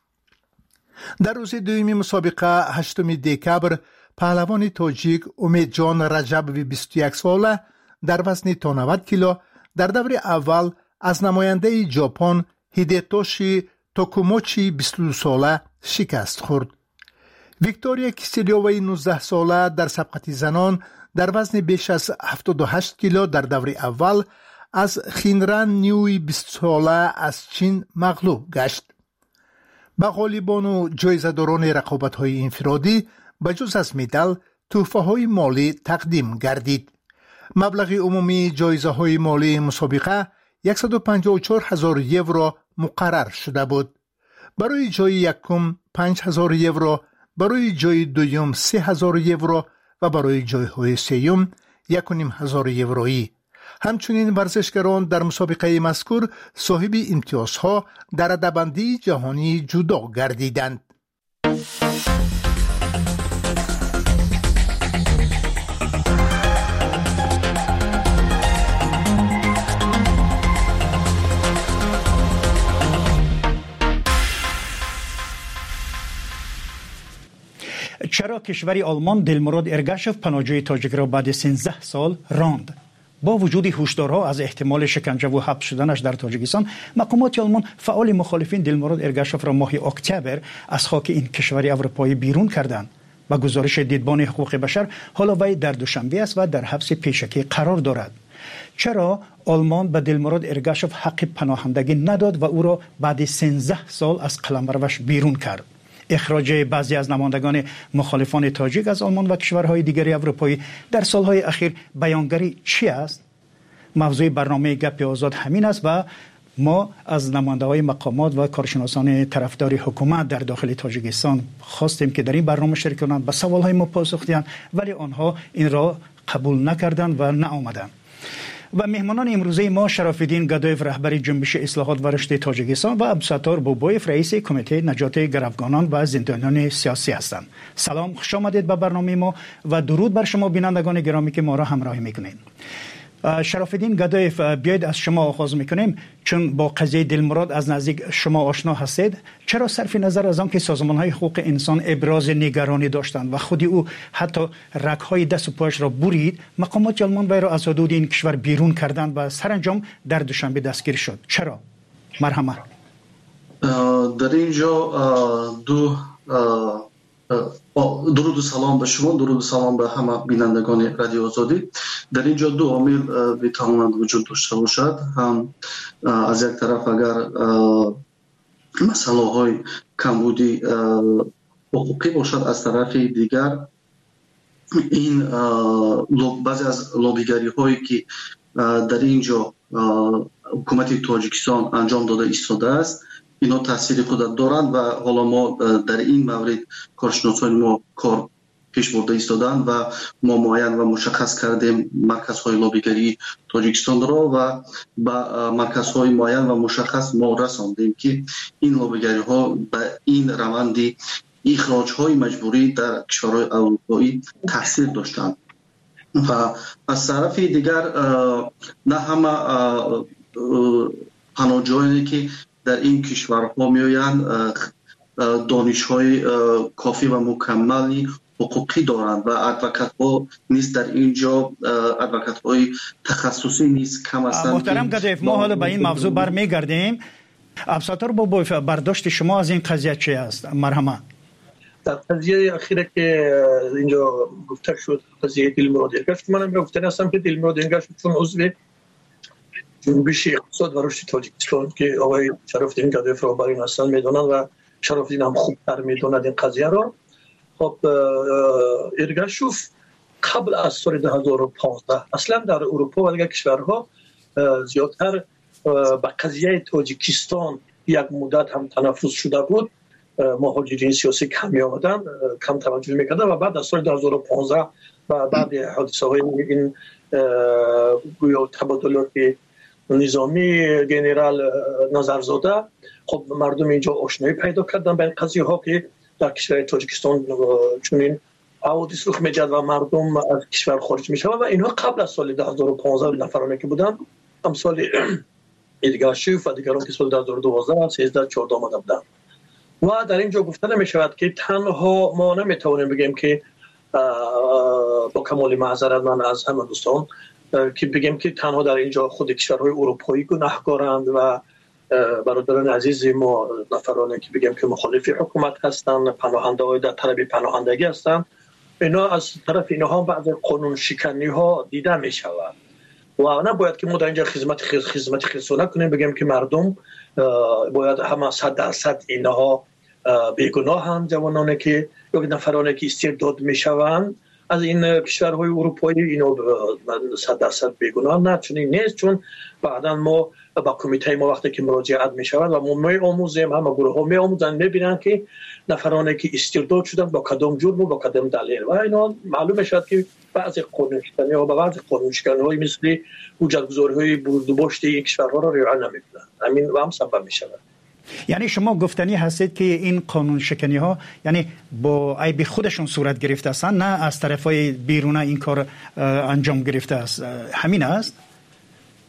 در روز دوم مسابقه 8 دکبر پهلوان تاجیک امیدجان رجبوی 21 ساله در وزن تا 90 کیلو در دور اول از نماینده ژاپن هیدتوشی توکوموچی 22 ساله شکست خورد. ویکتوریا کیسلیووی 19 ساله در سبقت زنان در وزن بیش از 78 کیلو در دور اول از خینران نیوی 20 ساله از چین مغلوب گشت. به غالبان و جایزه‌داران رقابت‌های انفرادی بجز از مدال تحفه‌های مالی تقدیم گردید. مبلغ عمومی جایزه‌های مالی مسابقه 154,000 یورو مقرر شده بود. برای جای یکم 5,000 یورو، برای جای دوم 3,000 یورو و برای جایهای سوم 1,500 یورویی. همچنین ورزشکاران در مسابقه مذکور صاحب امتیازها در رده‌بندی جهانی جودو گردیدند. چرا کشور آلمان دلمراد ارگاشف پناهجوی تاجیک را بعد 13 سال راند؟ با وجود هشدارها از احتمال شکنجه و حبس شدنش در تاجیکستان، مقامات آلمان فعال مخالفین دلمراد ارگاشف را ماه اکتبر از خاک این کشور اروپایی بیرون کردند. با گزارش دیدبان حقوق بشر، حالا وی در دوشنبه است و در حبس پیشکی قرار دارد. چرا آلمان به دلمراد ارگاشف حق پناهندگی نداد و او را بعد 13 سال از قلمروش بیرون کرد؟ اخراج بعضی از نمایندگان مخالفان تاجیک از آلمان و کشورهای دیگری اروپایی در سالهای اخیر بیانگری چی است؟ موضوع برنامه گپ آزاد همین است و ما از نماینده‌های مقامات و کارشناسان طرفدار حکومت در داخل تاجیکستان خواستیم که در این برنامه شرکت کنند، به سوالهای ما پاسخ دهند، ولی آنها این را قبول نکردند و نآمدند. و مهمانان امروزه ما شراف‌الدین گدایف رهبر جنبش اصلاحات و رشد تاجیکستان و عبدالستار بوبایف رئیس کمیته نجات گروگانان و زندانیان سیاسی هستند. سلام، خوش آمدید به برنامه ما و درود بر شما بینندگان گرامی که ما را همراهی میکنید. شراف‌الدین گدایف، بیاید از شما آغاز میکنیم، چون با قضیه دلمراد از نزدیک شما آشنا هستید. چرا صرف نظر از آن که سازمان‌های حقوق انسان ابراز نگرانی داشتند و خودی او حتی رگ‌های دست و پایش را برید، مقامات آلمان وی را از حدود این کشور بیرون کردند و سرانجام در دوشنبه دستگیر شد؟ چرا؟ مرحمت. در اینجا درود و سلام به شما، درود و سلام به همه بینندگان رادیو آزادی. در اینجا دو عامل میتواند وجود داشته باشد. هم از یک طرف اگر مسئله های کمبودی حقوقی باشد، از طرف دیگر این بعضی از لابیگری هایی که در اینجا حکومت تاجیکستان انجام داده ایستاده است، اینا تاثیر خود دارند و حالا ما در این مورد کارشناسان ما کار پیش برده ایستادن و ما معین و مشخص کردیم مرکزهای لابیگری تاجیکستان را و با مرکزهای معین و مشخص ما رساندیم که این لابیگری ها به این روند اخراج های مجبوری در کشورهای اروپایی تاثیر داشتند. و از طرف دیگر نه همه پناهجویانی که در این کشورها میآیند دانش‌های کافی و مکملی حقوقی دارند و ادوکات ها نیست در اینجا، ادوکات های تخصصی نیست، کم هستند. محترم گدایف، ما حالا به این موضوع برمیگردیم. عبدالستار بوبایف، برداشت شما از این قضیه چی است؟ مرحمت. در قضیه اخیره که اینجا گفته شد، قضیه دلمراد ارگاشف، منم گفتن هستم که دلمراد ارگاشف چون عضو جنبش اقتصاد و رشد تاجیکستان که آقای شراف‌الدین گدایف را برای هستند میدونن و شراف‌الدین هم خوبتر میدوند این قضیه را. خب ارگاشف قبل از سال 2015 اصلا در اروپا و دیگر کشورها زیادتر به قضیه تاجیکستان یک مدت هم تنفس شده بود. مهاجرین سیاسی کم می آمدن، کم توجه میکردن و بعد از سال 2015 و بعد حادثه های این گویا تبادلات نظامی جنرال نظرزاده، خب مردم اینجا آشنایی پیدا کردن به این قضیه ها که در کشور تاجیکستان چنین حوادث رخ می‌دهد و مردم از کشور خارج میشوند و اینها قبل از سال 2015 نفرانی که بودن، امثال ارگاشف و دیگران که سال 2012 13 14 آمده بودند. و در اینجا گفته نمی‌شود که تنها ما نمی‌توانیم بگیم که با کمال معذرت من از همه دوستان که بگیم که تنها در اینجا خود کشورهای اروپایی گناهکارند و برادران عزیز ما نفرانی که بگیم که مخالف حکومت هستند، پناهنده‌های در طلب پناهندگی هستند، اینا از طرف اینها هم بعض قانون شکنی ها دیده می شود و نباید که ما در اینجا خدمت خصوصی کنیم بگیم که مردم باید همه 100% اینها بیگناهند. جوانانی که یا نفرانی که استرداد می شوند از این کشورهای اروپایی اینا 100% بیگناه نه، چون نیست، چون بعدا ما با کمیته ما وقتی که مراجعت می شود و ما می آموزیم، همه گروه ها می آموزن، می بینن که نفرانی که استرداد شدن با کدام جرم و با کدام دلیل و اینا معلوم شد که بعضی قانون شکنی ها و بعضی قانون شکنی های مثل حجتگذاری های بردوباشت این کشورها را رعایت نمی‌کنند، همین و هم سبب می شود. یعنی شما گفتنی هستید که این قانون شکنی ها یعنی با عیب خودشون صورت گرفته هستند، نه از طرفای بیرون این کار انجام گرفته است، همین است؟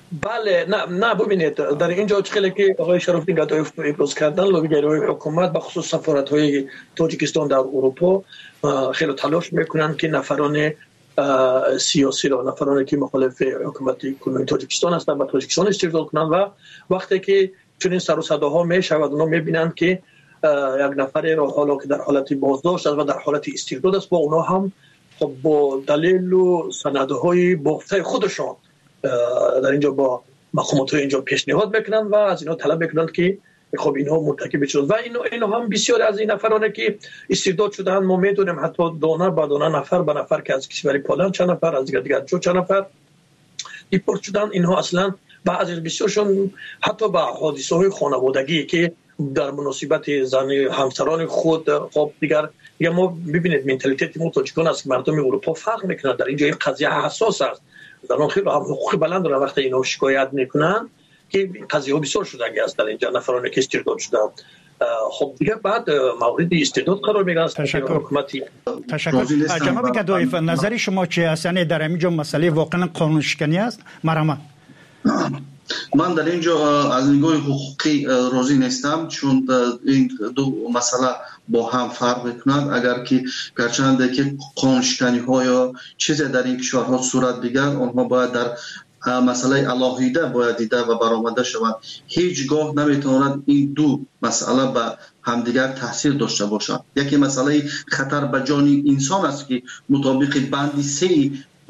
بله نه ببینید در اینجا خیلی که آقای شرافی ابراز کردن لوبیگرای حکومت به خصوص سفارت‌های تاجیکستان در اروپا خیلی تلاش میکنند که نفران سیاسی را نفرانی که مخالف حکومت کنونی تاجیکستان هستند و تاجیکستان استرداد کنند و وقتی که چنین سر و صداها میشود اونا میبینند که یک نفر را حالا که در حالت بازداشت است و در حالت استرداد است با اونا هم خب با دلیل و سندهای باخته خودشان در اینجا با مقامات اینجا پیشنهاد میکنند و از اینا طلب میکنند که خب اینها مرتکب شدند و اینا هم بسیار از این نفرانی که استرداد شدند ما میدونیم حتی دانه به دانه نفر به نفر که از کشور پولند چند نفر از دیگر چند نفر دیپورت شدند. اینها اصلا بعضی بسیارشون حتی به حادثه های خانوادگی که در مناسبت زن همسران خود خب دیگر ما ببینید منتالیته ما تاجیکان است که مردم اروپا فرق میکنند. در اینجا این قضیه حساس است. زنان خیلی حقوق بلند دارن وقتی اینا شکایت میکنن که قضیه ها بسیار شدگی است در اینجا نفرانی که استرداد شدن خب دیگه بعد مورد استرداد قرار میگیرن. تشکر. جناب گدایف نظر شما چه است؟ یعنی در اینجا مسئله واقعا قانون شکنی است؟ مرحمت. من در اینجا از نگاه حقوقی راضی نیستم چون این دو مسئله با هم فرق میکنند. اگر که گرچند که قانون شکنی ها یا چیزی در این کشورها صورت بگیرد آنها باید در مسئله علاهیده باید دیده و برآمده شود. هیچگاه نمیتواند این دو مسئله به همدیگر تاثیر داشته باشد. یکی مسئله خطر به جان انسان است که مطابق بند 3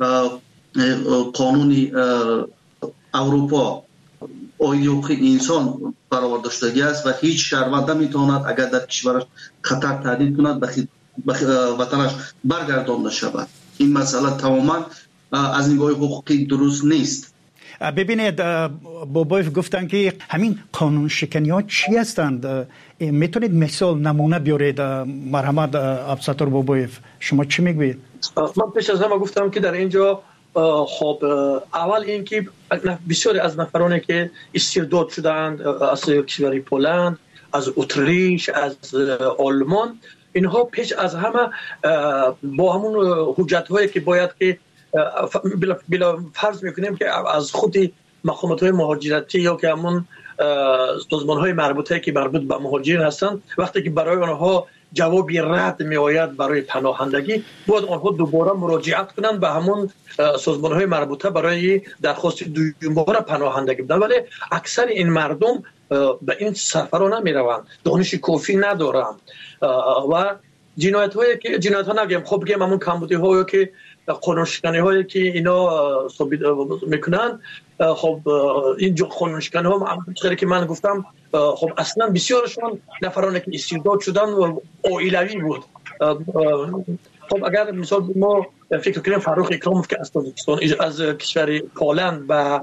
قانون اروپا حقوق انسان برآورده شدگی است و هیچ شهروند نمیتواند اگر در کشورش خطر تهدید کند به وطنش برگردانده شود. این مسئله تماما از نگاه حقوقی درست نیست. ببینید بابایف گفتن که همین قانون شکنی ها چی هستند؟ میتونید مثال نمونه بیارید؟ مرحمت عبدالستار بابایف شما چی میگوید؟ من پیش از همه گفتم که در اینجا خب اول اینکه بسیاری از نفرانی که استرداد شدند از کشور پولند، از اتریش، از آلمان، اینها پیش از همه با همون حجت هایی که باید که بلا فرض میکنیم که از خود مقامات های مهاجرتی یا که همون سازمان های مربوطه که مربوط به مهاجرین هستند وقتی که برای آنها جوابی رد می آید برای پناهندگی باید آنها دوباره مراجعت کنند به همون سازمان های مربوطه برای درخواست دوباره پناهندگی بدن. ولی اکثر این مردم به این سفرها نمی روند، دانش کافی ندارند و جنایت ها نگیم خب بگیم همون کمبودی هایی که قانون شکنی هایی که اینا ثابت میکنن خب این قانون شکنی ها چیزی که من گفتم خب اصلا بسیارشون نفرانی که استرداد شدن و عائلوی بود. خب اگر مثال ما فکر کنیم فروخ اکراموف که از تاجیکستان از کشور پولند و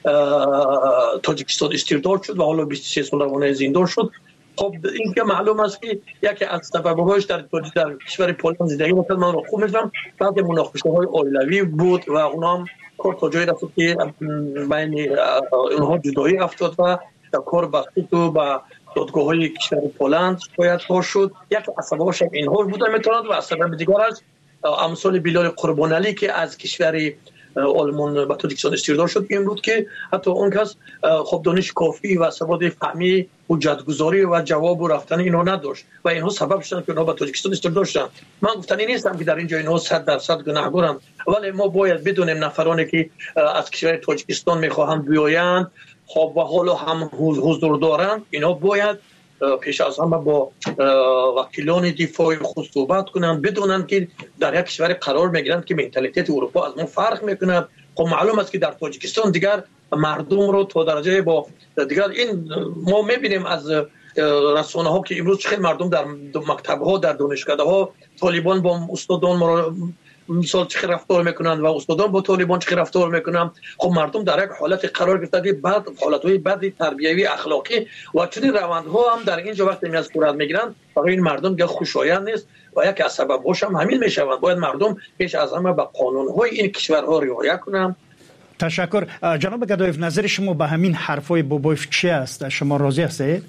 تاجیکستان استرداد شد و حالا 23 سال روانه زندان شد. خب این که معلوم است که یکی از سبب‌هاش در کشور پولند زندگی بود. من رو خوب می‌فهمم بعد مناقشه‌های عائلوی بود و اونا هم کار تا جایی رفت که بین اونها جدایی افتاد و کار بخشید و با دادگاه‌های کشور پولند شکایت ها شد. یک از سبب‌هاش اینها بودن میتونند و از سبب دیگرش امثال بلال قربانعلی که از کشور آلمان و تاجیکستان استرداد شد این بود که حتی اون کس خب دانش کافی و سواد فهمی حجت‌گذاری و جواب و رفتن اینها نداشت و اینها سبب شدن که اینها به تاجیکستان استرداد شدند. من گفتنی نیستم که در اینجا اینها 100% گناهکارند ولی ما باید بدونیم نفرانی که از کشور تاجیکستان میخواهند بیایند خب و حالا هم حضور دارند اینا باید پیش از همه با وکیلان دفاع خود صحبت کنند بدونند که در یک کشور قرار میگیرند که منتالیته اروپا از ما فرق میکند. خب معلوم است که در تاجیکستان دیگر مردم رو تا درجه با دیگر این ما میبینیم از رسانه ها که امروز خیلی مردم در مکتب ها در دانشکده ها طالبان با استادان مثال چه رفتار میکنند و استادان با طالبان چه رفتار میکنند. خب مردم در یک حالت قرار گرفته که بعد حالت‌های بد تربیوی اخلاقی و چنین روندها هم در اینجا وقتی میاد صورت میگیرند برای این مردم دیگه خوشایند نیست و یک از سبب‌هاش هم همین میشوند. باید مردم پیش از همه به قانون‌های این کشورها رعایت کنند. تشکر. جناب گدایف نظر شما به همین حرفای بابایف چی است؟ شما راضی هستید؟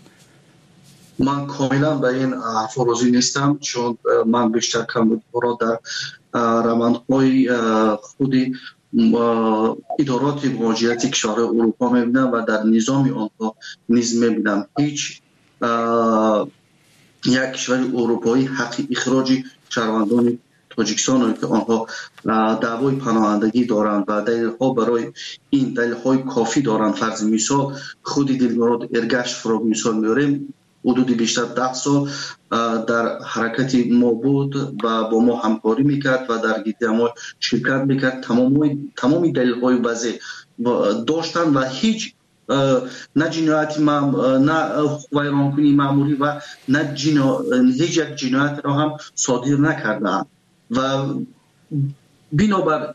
من کاملا به این حرف راضی نیستم چون من بیشتر کمبودها را در روندهای خودی ادارات مهاجرتی کشور اروپا میبینم و در نظام آنها نیز میبینم هیچ یک کشور اروپایی حق اخراج شهروندان تاجیکستان که آنها دعوای پناهندگی دارند و دلیل‌ها برای این دلیل‌های کافی دارند. فرض مثال خود دلمراد ارگش را مثال میاریم، حدود بیشتر 10 سال در حرکت ما بود و با ما همکاری میکرد و در گیتی ما شرکت میکرد. تمامی دلیل‌های واضح داشتند و هیچ نه جنایت نه ویرانکنی ماموری و نه هیچ یک جنایت را هم صادر نکردند و بنابر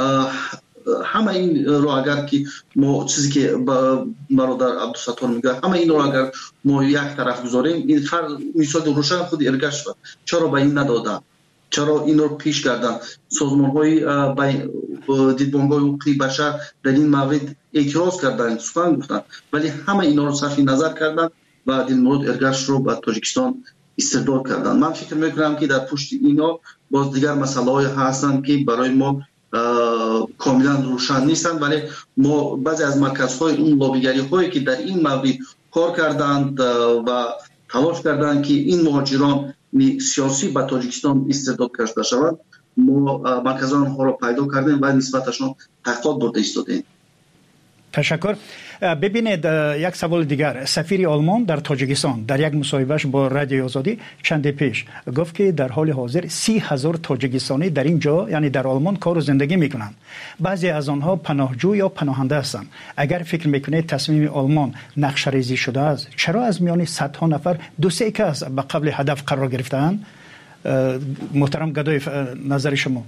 همه این رو اگر که ما چیزی که برادر عبدالستار میگه همه این رو اگر ما یک طرف گذاریم، این مثال روشن خود ارگش چرا به این ندادن، چرا این رو پیش کردن؟ سازمان های دیدبانگاه حقوق بشر در این مورد اعتراض کردن، سخن گفتن، ولی همه اینا رو صرف نظر کردن و دلمراد ارگش رو به تاجیکستان استرداد کردن. من فکر میکنم که در پشت اینا باز دیگر مسئله های هستند که برای ما کاملا روشن نیستند، ولی ما بعضی از مرکزهای اون لابیگری هایی که در این مورد کار کردند و تلاش کردند که این مهاجران سیاسی به تاجیکستان استرداد کرده شوند، ما مرکزان ها را پیدا کردیم و نسبتشان تحقیقات برده ایستادیم. تشکر. ببینید یک سوال دیگر، سفیر آلمان در تاجیکستان در یک مصاحبهش با رادیو آزادی چند پیش گفت که در حال حاضر 30,000 تاجیکستانی در اینجا یعنی در آلمان کار و زندگی میکنند. بعضی از آنها پناهجو یا پناهنده هستند. اگر فکر میکنید تصمیم آلمان نقشه ریزی شده است، چرا از میان صدها نفر 2-3 کس به قبل هدف قرار گرفتند؟ محترم گدای نظر شما.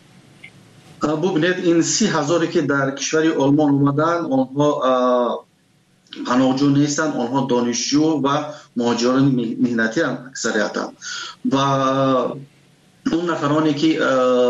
ببینید این 30,000 که در کشور آلمان اومدن آنها پناهجو نیستن، آنها دانشجو و مهاجران مهنتی هم اکثریتا و اون نفرانی که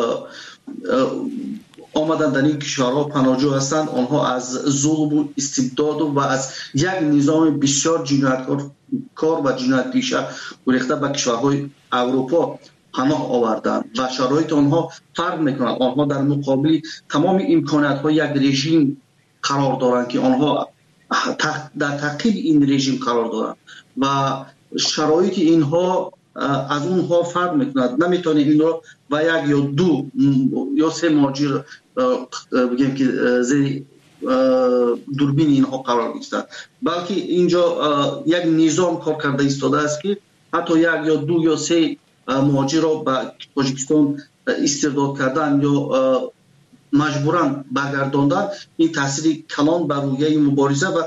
آمدن در این کشورها پناهجو هستند آنها از ظلم و استبداد و از یک نظام بسیار جنایتکار و جنایت پیشه گریخته به کشورهای اروپا پناه آوردن و شرایط آنها فرق میکنند. آنها در مقابل تمام امکانات ها یک رژیم قرار دارند که آنها در تعقیب این رژیم قرار دارند و شرایط اینها از اونها فرق میکند. نمیتونید این رو و یک یا 2 یا 3 مهاجر بگیم که زیر دوربین اینها قرار گرفتند، بلکه اینجا یک نظام کار کرده ایستاده است که حتی 1 یا 2 یا 3 مهاجر را به تاجیکستان استرداد کردن یا مجبورا برگرداندن، این تاثیر کلان بر رویه مبارزه و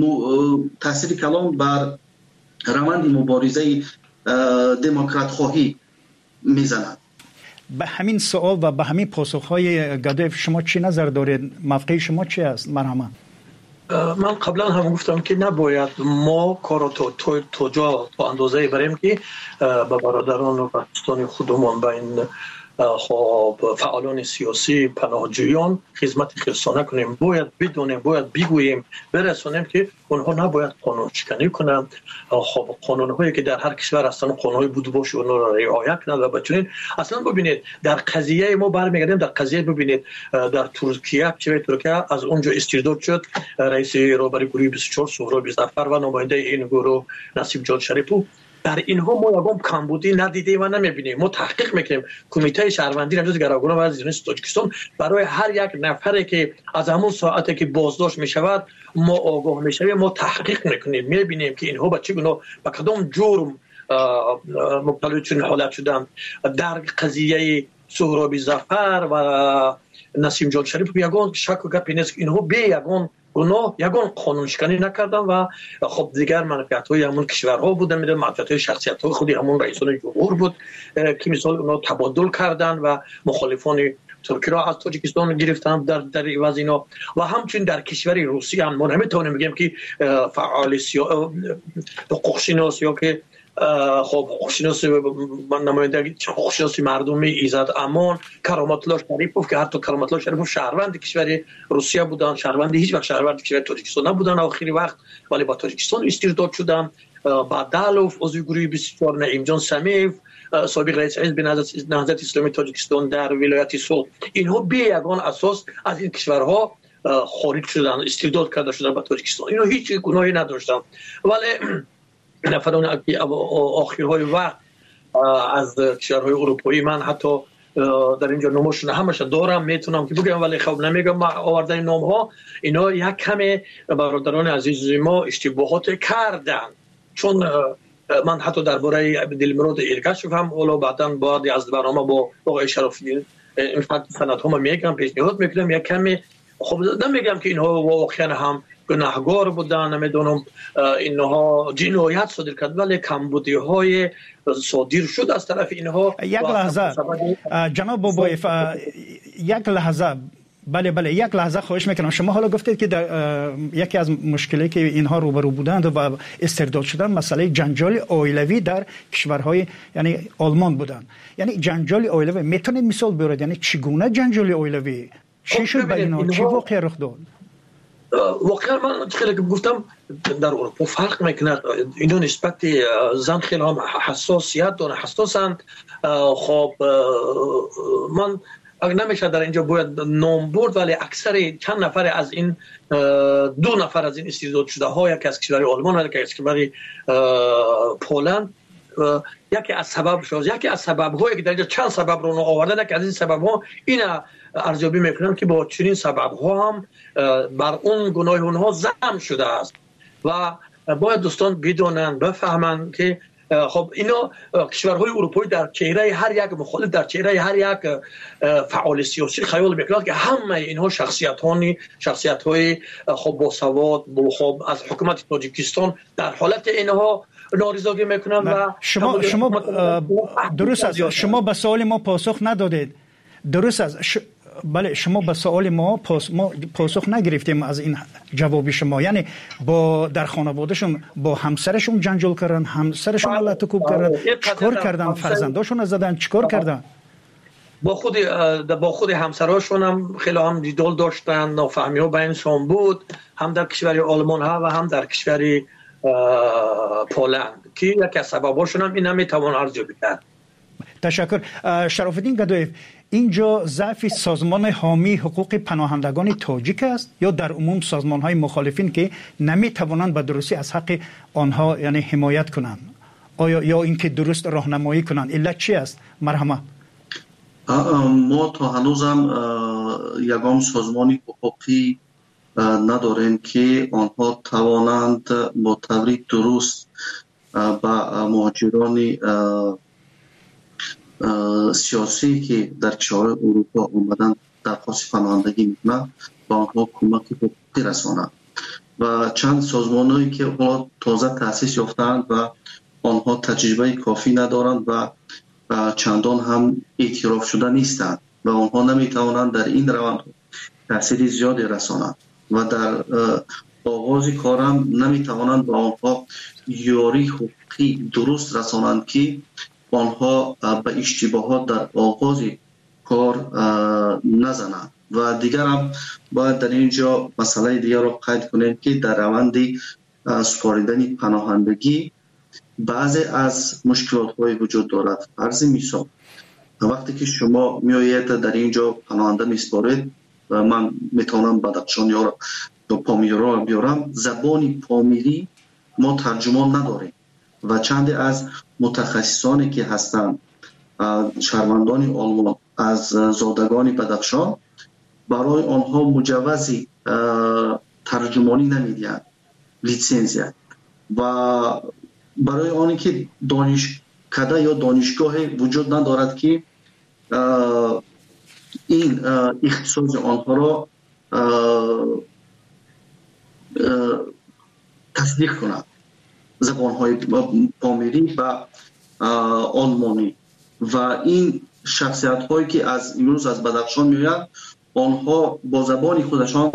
تاثیر کلان بر روند مبارزه دموکرات خواهی میزند. به همین سوال و به همین پاسخهای گدایف شما چی نظر دارید؟ موقع شما چی است؟ مرحبا. من قبلا هم گفتم که نباید ما کار تو جا تا اندازه بریم که به برادران و پاکستانی خودمون به این فعالان سیاسی پناهجویان خدمت خصوصی کنیم. باید بدونیم، باید بگوییم، برسونیم که اونها نباید قانون شکنی کنند. قانون هایی که در هر کشور هستن قانون بود باشه اونها را رعایت کنند و بتونید. اصلا ببینید در قضیه ما برمیگردیم در قضیه، ببینید در ترکیه از اونجا استرداد شد رئیس رهبری گروه 24 سهراب ظفر و نماینده این گروه نصیب جان شریفو. در اینها ما یگام کمبودی ندیدیم و نمیبینیم. ما تحقیق میکنیم. کمیته شهروندی نمیدونست گروگان و از تاجیکستان برای هر یک نفری که از همون ساعتی که بازداشت میشود ما آگاه میشویم، ما تحقیق میکنیم، میبینیم که اینها به چه گناه به کدام جرم مبتلا چنین حالت شدن. در قضیه سهراب ظفر و نسیم جان شریف یگان شک و گپی نیست. اینها به یگان گناه یگان قانون شکنی نکردن و خب دیگر منفعت های همون کشورها بودن، میدونم منفعت های شخصیت های خودی همون رئیسان جمهور بود که مثال اونا تبادل کردن و مخالفان ترکی را از تاجیکستان گرفتن در عوض اینا. و همچنین در کشور روسیه هم ما نمیتونیم بگیم که فعال حقوق‌شناس یا که خب حقوق‌شناس من نماینده حقوق‌شناس مردمی ایزد امان کرامت الله شریفوف که حتی کرامت الله شریفوف شهروند کشور روسیه بودن، شهروند هیچ وقت شهروند کشور تاجیکستان نبودن آخری وقت، ولی با تاجیکستان استرداد شدن. بعدالوف عضو گروه 24 نعیم جان سمیف سابق رئیس حزب نهضت اسلامی تاجیکستان در ولایت سوغد، اینها به یگان اساس از این کشورها خارج شدن، استرداد کرده شدن به تاجیکستان. اینها هیچ گناهی نداشتن، ولی نفران که آخرهای وقت از کشورهای اروپایی، من حتی در اینجا نامشون همش دارم میتونم که بگم ولی خب نمیگم، آوردن نام ها، اینا یک کمی برادران عزیز ما اشتباهات کردن. چون من حتی درباره دلمراد ایرگاشف هم اولا بعداً بعد از برنامه با آقای شرافی این سندها ما میگم، پیشنهاد میکنم یک کمی، خب نمیگم که اینها واقعا هم گناهگار بودن، نمیدونم اینها جنایت صادر کرد، ولی کمبودی های صادر شد از طرف اینها. یک لحظه جناب بابایف، یک لحظه، بله یک لحظه خواهش میکنم. شما حالا گفتید که در یکی از مشکلی که اینها روبرو بودند و استرداد شدن مسئله جنجال عائلوی در کشورهای یعنی آلمان بودند. یعنی جنجال عائلوی میتونید مثال بیارید؟ یعنی چگونه جنجال عائلوی چی شد؟ اینها چی واقعا رخ داد؟ واقعا من خیلی گفتم در اروپا فرق میکنه، اینا نسبت زن خیلی هم حساسیت دارن، حساسند. خب من نمیشه در اینجا باید نام برد، ولی اکثر چند نفر از این 2 نفر از این استرداد شده ها، یکی از کشور آلمان و یکی از کشور پولند، یکی از سبب هایی که در اینجا چند سبب رو آوردن، یکی از این سبب ها این ارزیابی میکنن که با چنین سبب ها هم بر اون گناه اونها ضم شده است و باید دوستان بدونن بفهمن که خب اینا کشورهای اروپایی در چهره هر یک مخالف، در چهره هر یک فعال سیاسی خیال میکنند که همه اینها شخصیت‌های خب با سواد، خب از حکومت تاجیکستان در حالت اینها نارضایتی میکنن. و شما درست است، شما به سوال ما پاسخ ندادید. درست است، بله شما به سوال ما پاسخ نگرفتیم از این جواب شما. یعنی با در خانوادهشون با همسرشون جنجال کردن، همسرشون لطکوب کردن، چیکار کردن؟ فرزنداشون زدن، چیکار کردن؟ با خود همسراشون هم خیلی هم جدال داشتن، نافهمی ها بینشون بود، هم در کشور آلمان ها و هم در کشور پولند که یکی از سبباشون هم این نمیتوان ارزیابی کرد. تشکر. شرف الدین گدایف، اینجا ضعف سازمان حامی حقوق پناهندگان تاجیک است یا در عموم سازمان های مخالفین که نمی توانند به درستی از حق آنها یعنی حمایت کنند، آیا یا اینکه درست راهنمایی کنند؟ علت چی است؟ مرحمت. ما تا هنوزم یگام سازمانی حقوقی نداریم که آنها توانند با طور درست با مهاجران سیاسی که در کشورهای اروپا اومدن درخواست پناهندگی میکنند با آنها کمک حقوقی رسانند و چند سازمانهایی که تازه تأسیس یافتند و آنها تجربه کافی ندارند و چندان هم اعتراف شده نیستند و آنها نمیتوانند در این روند تأثیر زیادی رسانند و در آغاز کارم نمیتوانند با آنها یاری حقوقی درست رسانند که آنها به اشتباهات در آغاز کار نزنند. و دیگر هم باید در اینجا مسئله دیگر را قید کنیم که در روند سپاریدن پناهندگی بعضی از مشکلات های وجود دارد. فرض مثال وقتی که شما میآیید در اینجا پناهنده میسپارید و من میتونم بدخشان یا پامیری را بیارم، زبان پامیری ما ترجمان نداریم و چند از متخصصانی که هستند شهروندان آلمان از زادگان بدخشان برای آنها مجوزی ترجمانی نمیدهند، لیسانس، و برای آنی که دانشکده یا دانشگاه وجود ندارد که این اختصاص آنها را تصدیق کند، زبان‌های پامیری و آلمانی. و این شخصیت‌هایی که از امروز از بدخشان می‌آیند آنها با زبان خودشان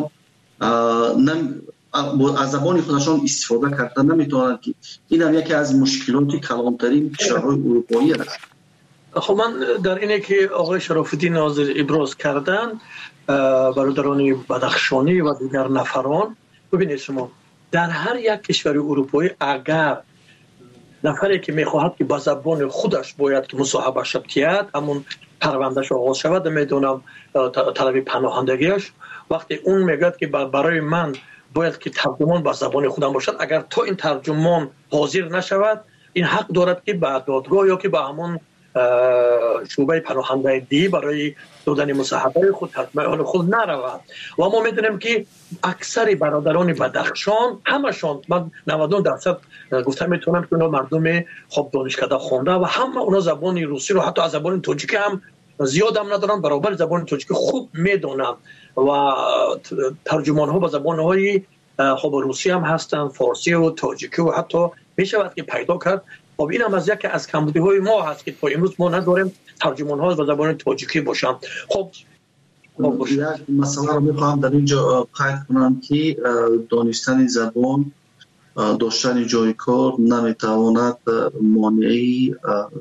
از زبان خودشان استفاده کردن نمی‌توانند که این هم یکی از مشکلات کلانترین کشورهای اروپایی است. خب من در اینه که آقای شرف الدین ناظر ابراز کردن برادران بدخشانی و دیگر نفران، ببینید شما در هر یک کشور اروپایی اگر نفری که میخواهد که با زبان خودش باید که مصاحبه شد کرد همون پروندهش آغاز شود میدونم طلب پناهندگیش وقتی اون میگه که برای من باید که ترجمان با زبان خودم باشد اگر تو این ترجمان حاضر نشود این حق دارد که به دادگاه یا که به همون شعبه پناهندگی برای دادن مصاحبه خود ترجمان خود نرود و ما میدونیم که اکثر برادران بدخشان همشون من 99% گفتم میتونم که اونا مردم خوب دانشکده خونده و همه اونا زبان روسی رو حتی از زبان تاجیکی هم زیاد هم ندارن برابر زبان تاجیکی خوب میدونن و ترجمان ها با زبان های خوب روسی هم هستن فارسی و تاجیکی و حتی میشود که پیدا کرد خب این هم از یکی از کمبودی های ما هست که تا امروز ما نداریم ترجمان ها با زبان تاجیکی باشن. خب یک مثلا میخواهم در اینجا قید کنم که دانستن زبان داشتن جای کار نمیتواند مانعی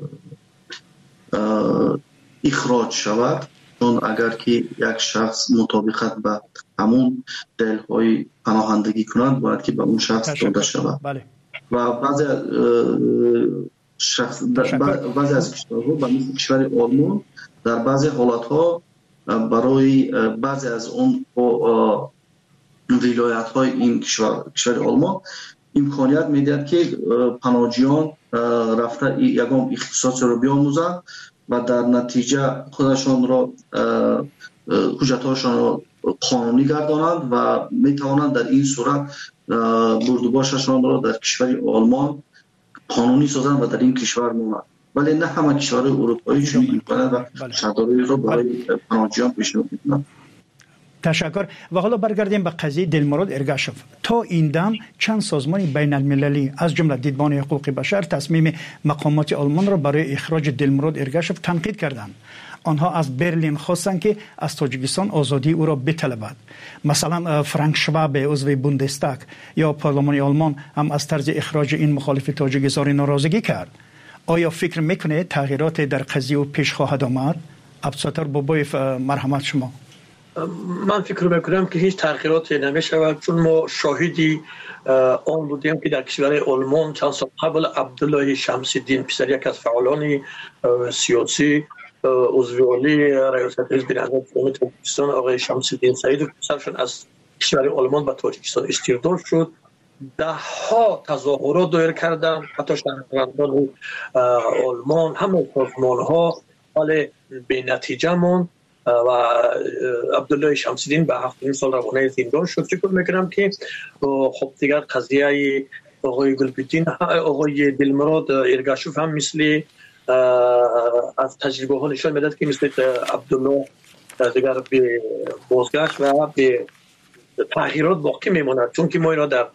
اخراج شود چون اگر که یک شخص مطابقت به همون دلهای پناهندگی کند باید که به اون شخص داده شود و بعضی از کشورها به مثل کشور آلمان در بعضی حالتها برای بعضی از اون ولایت های این کشور آلمان امکانیت میدهد که پناهجویان رفته یگام اختصاص رو بیاموزند و در نتیجه خودشان را حجت‌هاشان را قانونی گردانند و میتوانند در این صورت بردوباششان را در کشور آلمان قانونی سازند و در این کشور مانند ولی نه همه کشور اروپایی چنین امکانات و شرایطی را برای پناهجویان پیشنهاد می‌کنند. تشکر. و حالا برگردیم به قضیه دلمراد ارگاشف. تا این دم چند سازمان بین المللی از جمله دیدبان حقوق بشر تصمیم مقامات آلمان را برای اخراج دلمراد ارگاشف تنقید کردند. آنها از برلین خواستند که از تاجیکستان آزادی او را بطلبد. مثلا فرانک شواب عضو بوندستاگ یا پارلمان آلمان هم از طرز اخراج این مخالف تاجیک اظهار ناراضگی کرد. آیا فکر میکنه تغییرات در قضیه و پیش خواهد آمد؟ عبدالستار بابای مرحمت شما. من فکر میکنم که هیچ تغییراتی نمیشود چون ما شاهدی آن بودیم که در کشور آلمان چند سال قبل عبدالله شمس الدین پسر یک از فعالان سیاسی عضو عالی ریاست حزب نهضت قومی تاجیکستان آقای شمس الدین سعید پسرشون از کشور آلمان به تاجیکستان استرداد شد. ده ها تظاهرات دایر کردن حتی شهروندان آلمان همه سازمان ها ولی به نتیجه ماند و عبدالله شمس الدین به 7 سال روانه زندان شد. فکر میکنم که خب دیگر قضیه آقای گلبدین آقای دلمراد ارگاشف هم مثل از تجربه ها نشان میداد که مثل عبدالله دیگر به بازگشت و به تغییرات باقی میماند چون که ما اینا در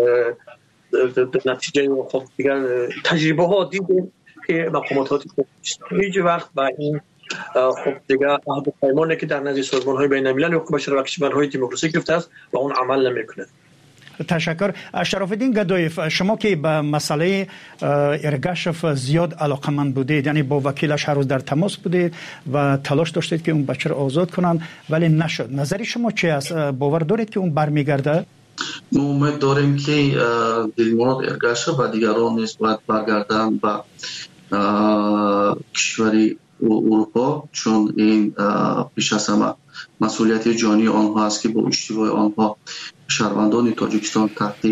نتیجه خب دیگر تجربه ها دیدیم که مقامات هیچ وقت با این خب دیگه عهد و پیمانی که در نزد سازمان‌های بین‌المللی حقوق بشر و کشورهای دموکراسی گرفته است و اون عمل نمی‌کنه. تشکر. شرف الدین گدایف، شما که به مسئله ارگاشف زیاد علاقمند بودید، یعنی با وکیلش هر روز در تماس بودید و تلاش داشتید که اون بچه رو آزاد کنن ولی نشد. نظر شما چی است؟ باور دارید که اون برمیگرده؟ ما امید داریم که دلمراد ارگاشف و دیگران نیز باید برگردن به کشوری اروپا چون این پیش از همه مسئولیت جانی آنها است که با اشتباه آنها شهروندان تاجیکستان تحت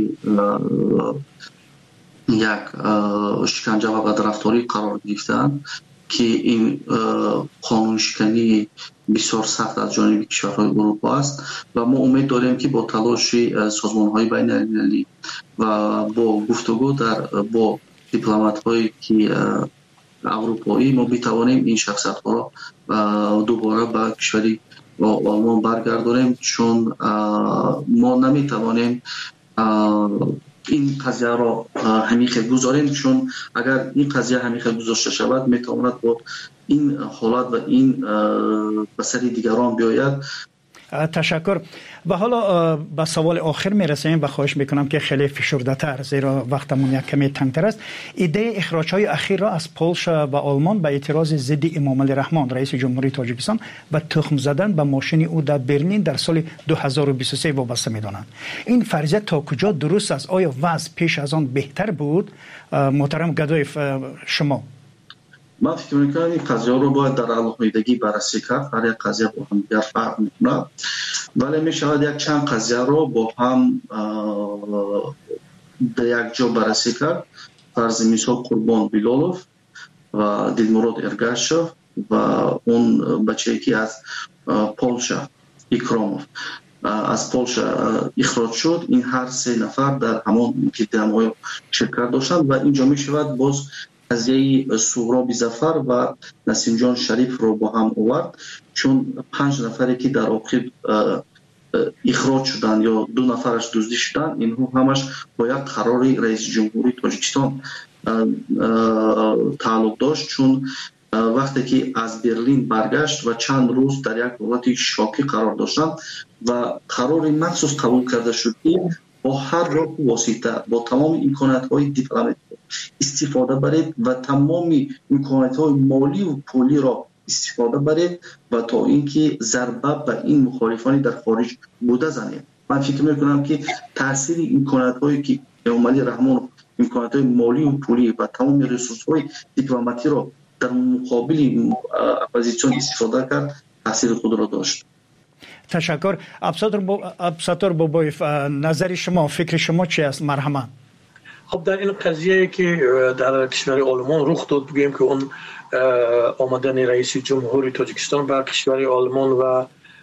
یک شکنجه و بدرفتاری قرار گرفتند که این قانون شکنی بسیار سخت از جانب کشورهای اروپا است و ما امید داریم که با تلاش سازمان‌های بین‌المللی و با گفتگو با دیپلمات‌هایی که اروپایی ما بتوانیم این شخصیت‌ها را دوباره به کشوری آلمان برگردانیم چون ما نمیتوانیم این قضیه را همیشه گذاریم چون اگر این قضیه همیشه گذاشته شود میتواند با این حالت و این بسری دیگران بیاید تشکر. و حالا به سوال آخر میرسیم و خواهش میکنم که خیلی فشرده تر، زیرا وقتمون یک کمی تنگتر است. ایده اخراج های اخیر را از پولشا و آلمان به اعتراض ضد امام علی رحمان رئیس جمهوری تاجیکستان و تخم زدن به ماشین او در برلین در سال 2023 وابسته میدانند. این فرضیه تا کجا درست است؟ آیا وضع پیش از آن بهتر بود؟ محترم گدایف شما. من فکر میکنم این قضیه رو باید در علاقیدگی بررسی کرد. هر یک قضیه با هم دیگر فرق میکنه، ولی میشود یک چند قضیه رو با هم در یک جا بررسی کرد. فرض مثال قربان بیلالوف و دلمراد ارگاشوف و اون بچه‌ای که از پولشا اکراموف از پولشا اخراج شد، این هر سه نفر در همان قدم‌های شرکت داشتند و اینجا میشود باز قضیه سهراب ظفر و نسیم جان شریف رو با هم آورد، چون 5 نفری که در آخر اخراج شدن یا 2 نفرش دزدی شدن، اینها همش با یک قرار رئیس جمهوری تاجیکستان تعلق داشت، چون وقتی که از برلین برگشت و چند روز در یک حالت شاکی قرار داشتند و قرار مخصوص قبول کرده شد که با هر راه واسطه با تمام امکانات‌های دیپلماتیک استفاده برید و تمام امکانات‌های مالی و پولی را استفاده برید و تا اینکه ضربه به این مخالفانی در خارج بوده زنید. من فکر می‌کنم که تاثیر امکانات‌هایی که امام علی رحمان امکانات‌های مالی و پولی و تمام ریسورس‌های دیپلماتیک را در مقابل اپوزیسیون استفاده کرد، تاثیر خود را داشت. تشکر. ابسطور بابایف، نظر شما، فکر شما چی است؟ مرحمت. خب در این قضیه که در کشور آلمان رخ داد، بگیم که اون آمدن رئیس جمهوری تاجیکستان به کشور آلمان و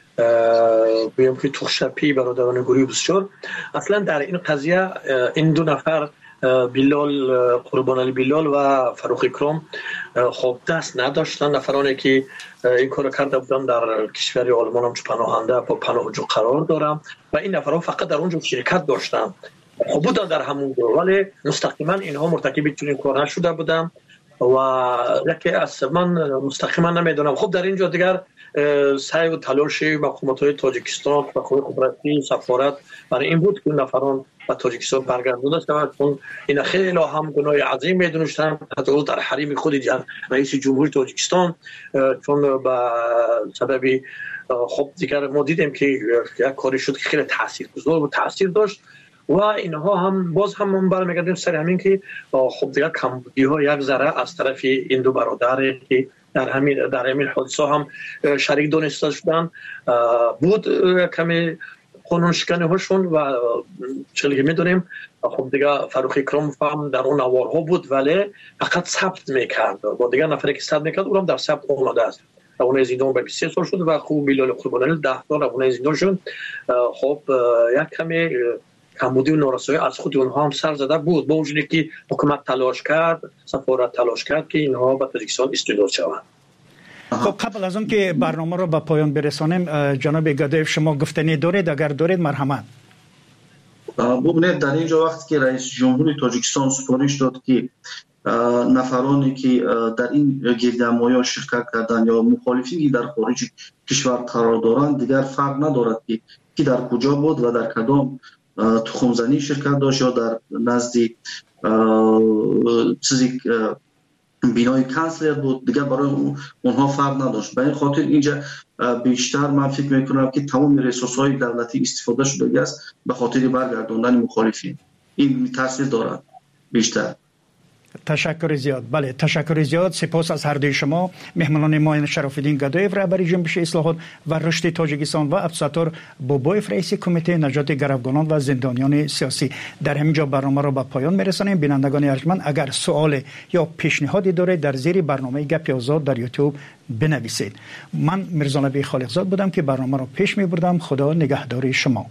بگیم که توخشپی برادران گروه بسیار، اصلا در این قضیه این 2 نفر بیلال، قربان علی بیلال و فاروق اکرام خب دست نداشتن. نفرانی که این کار کرده بودن در کشور آلمان هم پناهنده با پناهجو قرار دارم و این نفران فقط در اونجا شرکت داشتن، خب بودن در همون دور، ولی مستقیما اینها مرتکب چنین کار نشده بودن و یکی از من مستقیما نمیدونم. خب در اینجا دیگر سعی و تلاش مقامات تاجیکستان و قدرتی سفارت برای این بود که نفران و تاجیکستان برگردونده شود، چون این خیلی هم گناه عظیم میدونستن حتی در حریم خود رئیس جمهوری تاجیکستان، چون به سبب خب دیگر ما دیدیم که یک کاری شد که خیلی تاثیرگذار و تاثیر داشت و اینها هم باز هم برمیگردیم سر همین که خب دیگر کمبودی ها یک ذره از طرف این 2 برادر که در همین حادثه هم شریک دانسته شدن بود کمی قانون شکنی هاشون و چلی میدونیم. خب دیگه فاروق اکرام هم در اون نوارها بود ولی فقط ثبت میکرد، با دیگه نفری که ثبت میکرد اونم در ثبت اومده است. اون زندان به 23 سال شد و خوب بیلال قربانی 10 سال اون زندان شد. خب یک کمی کمبودی و نارسایی از خود اونها هم سر زده بود، با وجودی که حکومت تلاش کرد، سفارت تلاش کرد که اینها به تاجیکستان استعداد شوند. خب قبل از اون که برنامه رو به پایان برسانیم، جناب گدایف شما گفتنی دارید؟ اگر دارید مرحمت. ببینید در اینجا وقتی که رئیس جمهوری تاجیکستان سفارش داد که نفرانی که در این گردهمایی شرکت کردن یا مخالفینی در خارج کشور قرار دارند دیگر فرق ندارد که کی در کجا بود و در کدام تخمزنی شرکت داشت یا در نزد چیزی بینای کانسلر بود، دیگه برای اونها فرق نداشت. به این خاطر اینجا بیشتر من فکر میکنم که تمام ریسورس‌های دولتی استفاده شده است به خاطر برگرداندن مخالفین. این تاثیر دارد بیشتر. تشکر زیاد. بله تشکر زیاد. سپاس از هر دوی شما مهمانان ما، شراف‌الدین گدایف رهبر جنبش اصلاحات و رشد تاجیکستان و ابسطور بابایف رئیس کمیته نجات گروگانان و زندانیان سیاسی. در همینجا برنامه را به پایان میرسانیم. بینندگان ارجمند اگر سوال یا پیشنهادی دارید در زیر برنامه گپ آزاد در یوتیوب بنویسید. من میرزانبی خالقزاد بودم که برنامه را پیش میبردم. خدا نگهدار شما.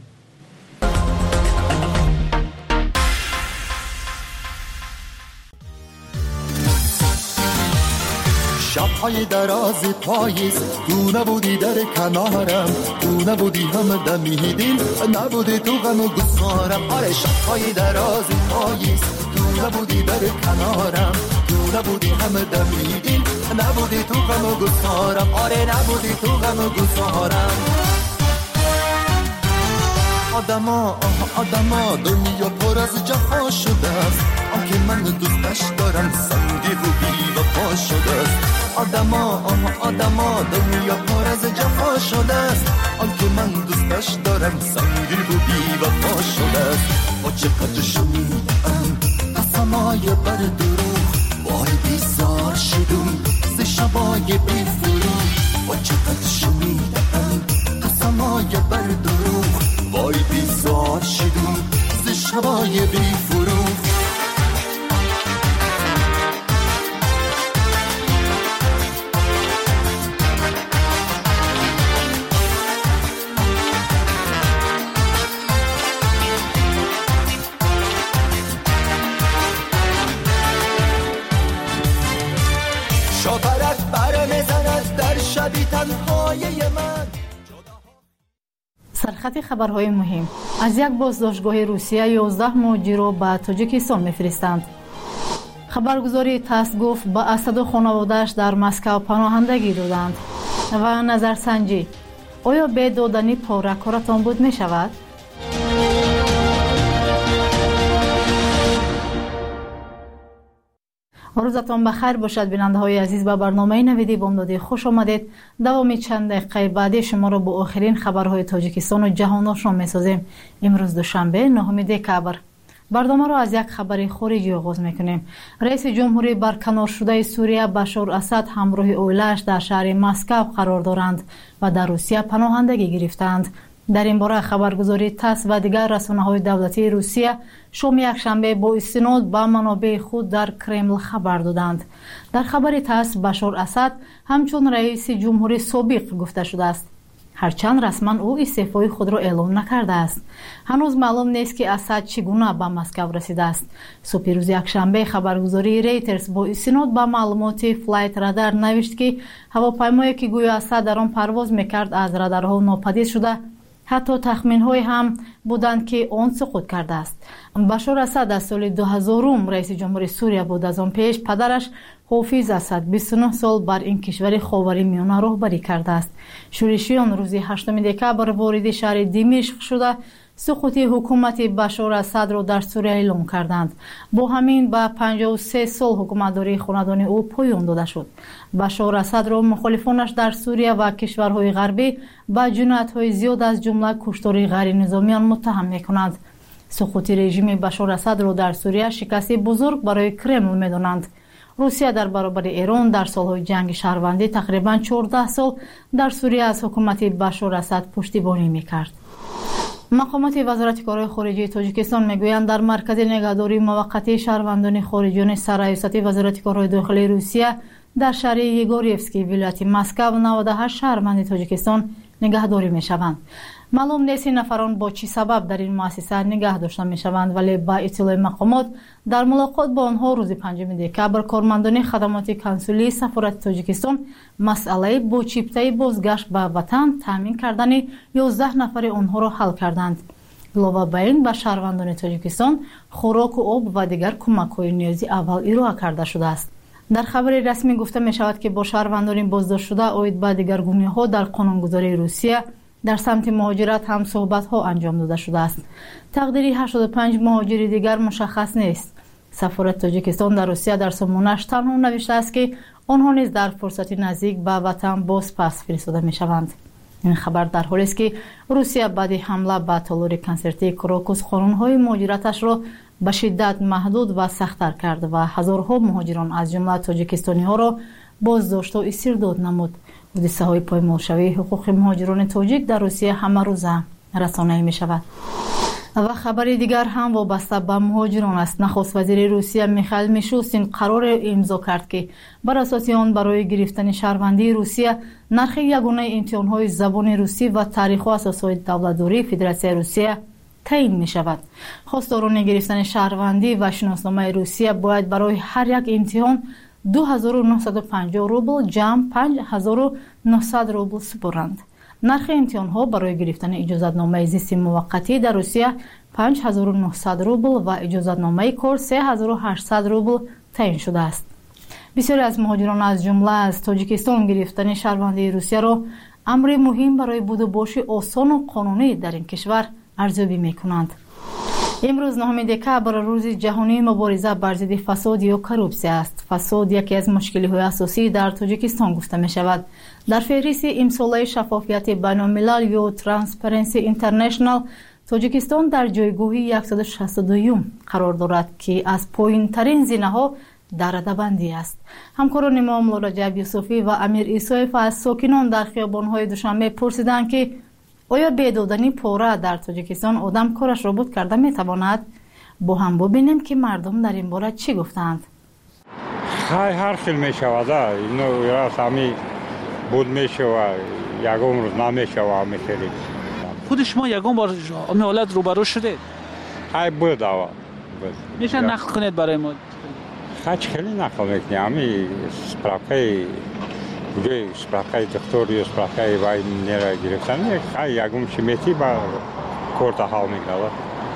شب‌های دراز پاییز تو نبودی در کنارم، تو نبودی هم دمیدین، نبودی تو غم و گسارم. آره شب‌های دراز پاییز تو نبودی در کنارم، تو نبودی هم دمیدین، نبودی تو غم و گسارم. آره نبودی تو غم و گسارم. آدما دنیا پر از جفا شده است آنکه من دوستش دارم سنگی و بی وفا شده است آدما دنیا پر از جفا شده است آنکه من دوستش دارم سنگی و بی وفا شده است با چقدر شنیدم قسمای بر دروغ وای بیزار شدم ز شبای بی فروغ با چقدر شنیدم قسمای بر دروغ وای بیزار شدم ز شبای بی فروغ شاپرک برمیزند در شبی تنهای من. سرخط خبرهای مهم. از یک بازداشتگاه روسیه 11 مهاجر را به تاجیکستان میفرستند. خبرگزاری تاس گفت به اسد و خانواده‌اش در مسکو پناهندگی دادند. و نظرسنجی: آیا به دادنی پاره کارتان بود می شود؟ روزتان بخیر باشد بیننده های عزیز. به برنامه نویدی بامدادی خوش آمدید. دوامی چند دقیقه بعدی شما را با آخرین خبرهای تاجیکستان و جهان آشنا می‌سازیم. امروز دوشنبه 9 دکبر. برنامه را از یک خبر خارجی آغاز می‌کنیم. رئیس جمهوری برکنار شده سوریه بشار اسد همراه اویلش در شهر مسکو قرار دارند و در روسیه پناهندگی گرفتند. در این باره خبرگزاری تاس و دیگر رسانه‌های دولتی روسیه شام یکشنبه با استناد به منابع خود در کرمل خبر دادند. در خبر تاس بشار اسد همچون رئیس جمهوری سابق گفته شده است، هرچند رسما او استعفای خود را اعلام نکرده است. هنوز معلوم نیست که اسد چگونه به مسکو رسیده است. صبح روز یکشنبه خبرگزاری ریترز با استناد به معلومات فلایت رادار نوشت که هواپیمایی که گویا اسد در آن پرواز میکرد از رادارها ناپدید شده. حتی تخمین‌های هم بودند که آن سقوط کرده است. بشار اسد از سال 2000 رئیس جمهوری سوریه بود. از آن پیش پدرش حافظ اسد 29 سال بر این کشور خاورمیانه راهبری کرده است. شورشیان روز 8 دکبر وارد شهر دمشق شده سقوط حکومت بشار اسد را در سوریه اعلام کردند. با همین به 53 سال حکومتداری خاندان او پایان داده شد. بشار اسد را مخالفانش در سوریه و کشورهای غربی به جنایت‌های زیاد از جمله کشتار غیر نظامیان متهم می‌کنند. سقوط رژیم بشار اسد را در سوریه شکستی بزرگ برای کرمل می‌دانند. روسیه در برابر ایران در سالهای جنگ شهروندی تقریباً 14 سال در سوریه از حکومت بشار اسد پشتیبانی می‌کرد. مقامات وزارت کارهای خارجه تاجیکستان میگویند در مرکز نگهداری موقتی شهروندان خارجیان سرریاست وزارت کارهای داخلی روسیه در شهر یگوریفسکی ولایت مسکو 98 شهروند تاجیکستان نگهداری میشوند. معلوم نیست نفران با چه سبب در این مؤسسه نگه داشته میشوند، ولی با اطلاع مقامات در ملاقات با آنها روز 5 دکبر کارمندان خدمات کنسولی سفارت تاجیکستان مسئله با چیپته بازگشت به وطن تامین کردن 11 نفر آنها را حل کردند. علاوه بر این به شهروندان تاجیکستان خوراک و آب و دیگر کمک‌های نیازی اول ارائه کرده شده است. در خبر رسمی گفته می شود که با شهروندان بازداشت شده اوید به دیگرگونی‌ها در قانونگذاری روسیه در سمت مهاجرت هم صحبت‌ها انجام داده شده است. تقدیری 85 مهاجر دیگر مشخص نیست. سفارت تاجیکستان در روسیه در سامانه‌اش تنها نوشته است که آنها نیز در فرصت نزدیک به وطن باز پس فرستاده می‌شوند. این خبر در حالی است که روسیه بعد حمله به تالار کنسرتی کراکوس قانون‌های مهاجرتش را به شدت محدود و سخت‌تر کرد و هزارها مهاجران از جمله تاجیکستانی‌ها را بازداشت و استرداد نمود. حادثه‌های پایمالشوی حقوق مهاجران تاجیک در روسیه همه روزه رسانه‌ای می‌شود. و خبر دیگر هم وابسته به مهاجران است. نخست وزیر روسیه میخائیل میشوستین قرار امضا کرد که بر اساس آن برای گرفتن شهروندی روسیه نرخ یگانه امتحان‌های زبان روسی و تاریخ و اساسهای دولت‌داری فدراسیون روسیه تعیین می شود. خواستاران گرفتن شهروندی و شناسنامه روسیه باید برای هر یک امتحان 2950 روبل جمع 5900 روبل سپرند. نرخ امتحان ها برای گرفتن اجازتنامه زیست موقتی در روسیه 5900 روبل و اجازتنامه کار 3800 روبل تعیین شده است. بسیاری از مهاجران از جمله از تاجیکستان گرفتن شهروندی روسیه را امر مهم برای بود و باش آسان و قانونی در این کشور ارزیابی میکنند. امروز 9 دکبر روز جهانی مبارزه بر ضد فساد یا کروپسی است. فساد یکی از مشکل‌های اساسی در تاجیکستان گفته می شود. در فهرست امساله شفافیت بین‌الملل یا ترانسپرنسی اینترنشنال، تاجیکستان در جایگاه 162 قرار دارد که از پایین‌ترین زینه‌ها در رده‌بندی است. همکاران ما مولا رجب یوسفی و امیر ایسایف از ساکنان در خیابان‌های دوشنبه پرسیدند که آیا بدادنی پاره در تاجیکستان آدم کارش را بود کرده میتواند؟ با هم ببینیم که مردم در این باره چی گفتند. هر خیل میشود، اینو راست همی بود میشود، یکم روز نمیشود میخیلی. خود شما یکم بار امی حالت روبرو شده؟ های بود آوا. میشه نقل کنید برای ما؟ خیلی نقل میکنیم، همی سپراقی گوی سپراقی دکتر یا سپراقی وای نیره گرفتن یکم شمیتی با کورت حال میکنه.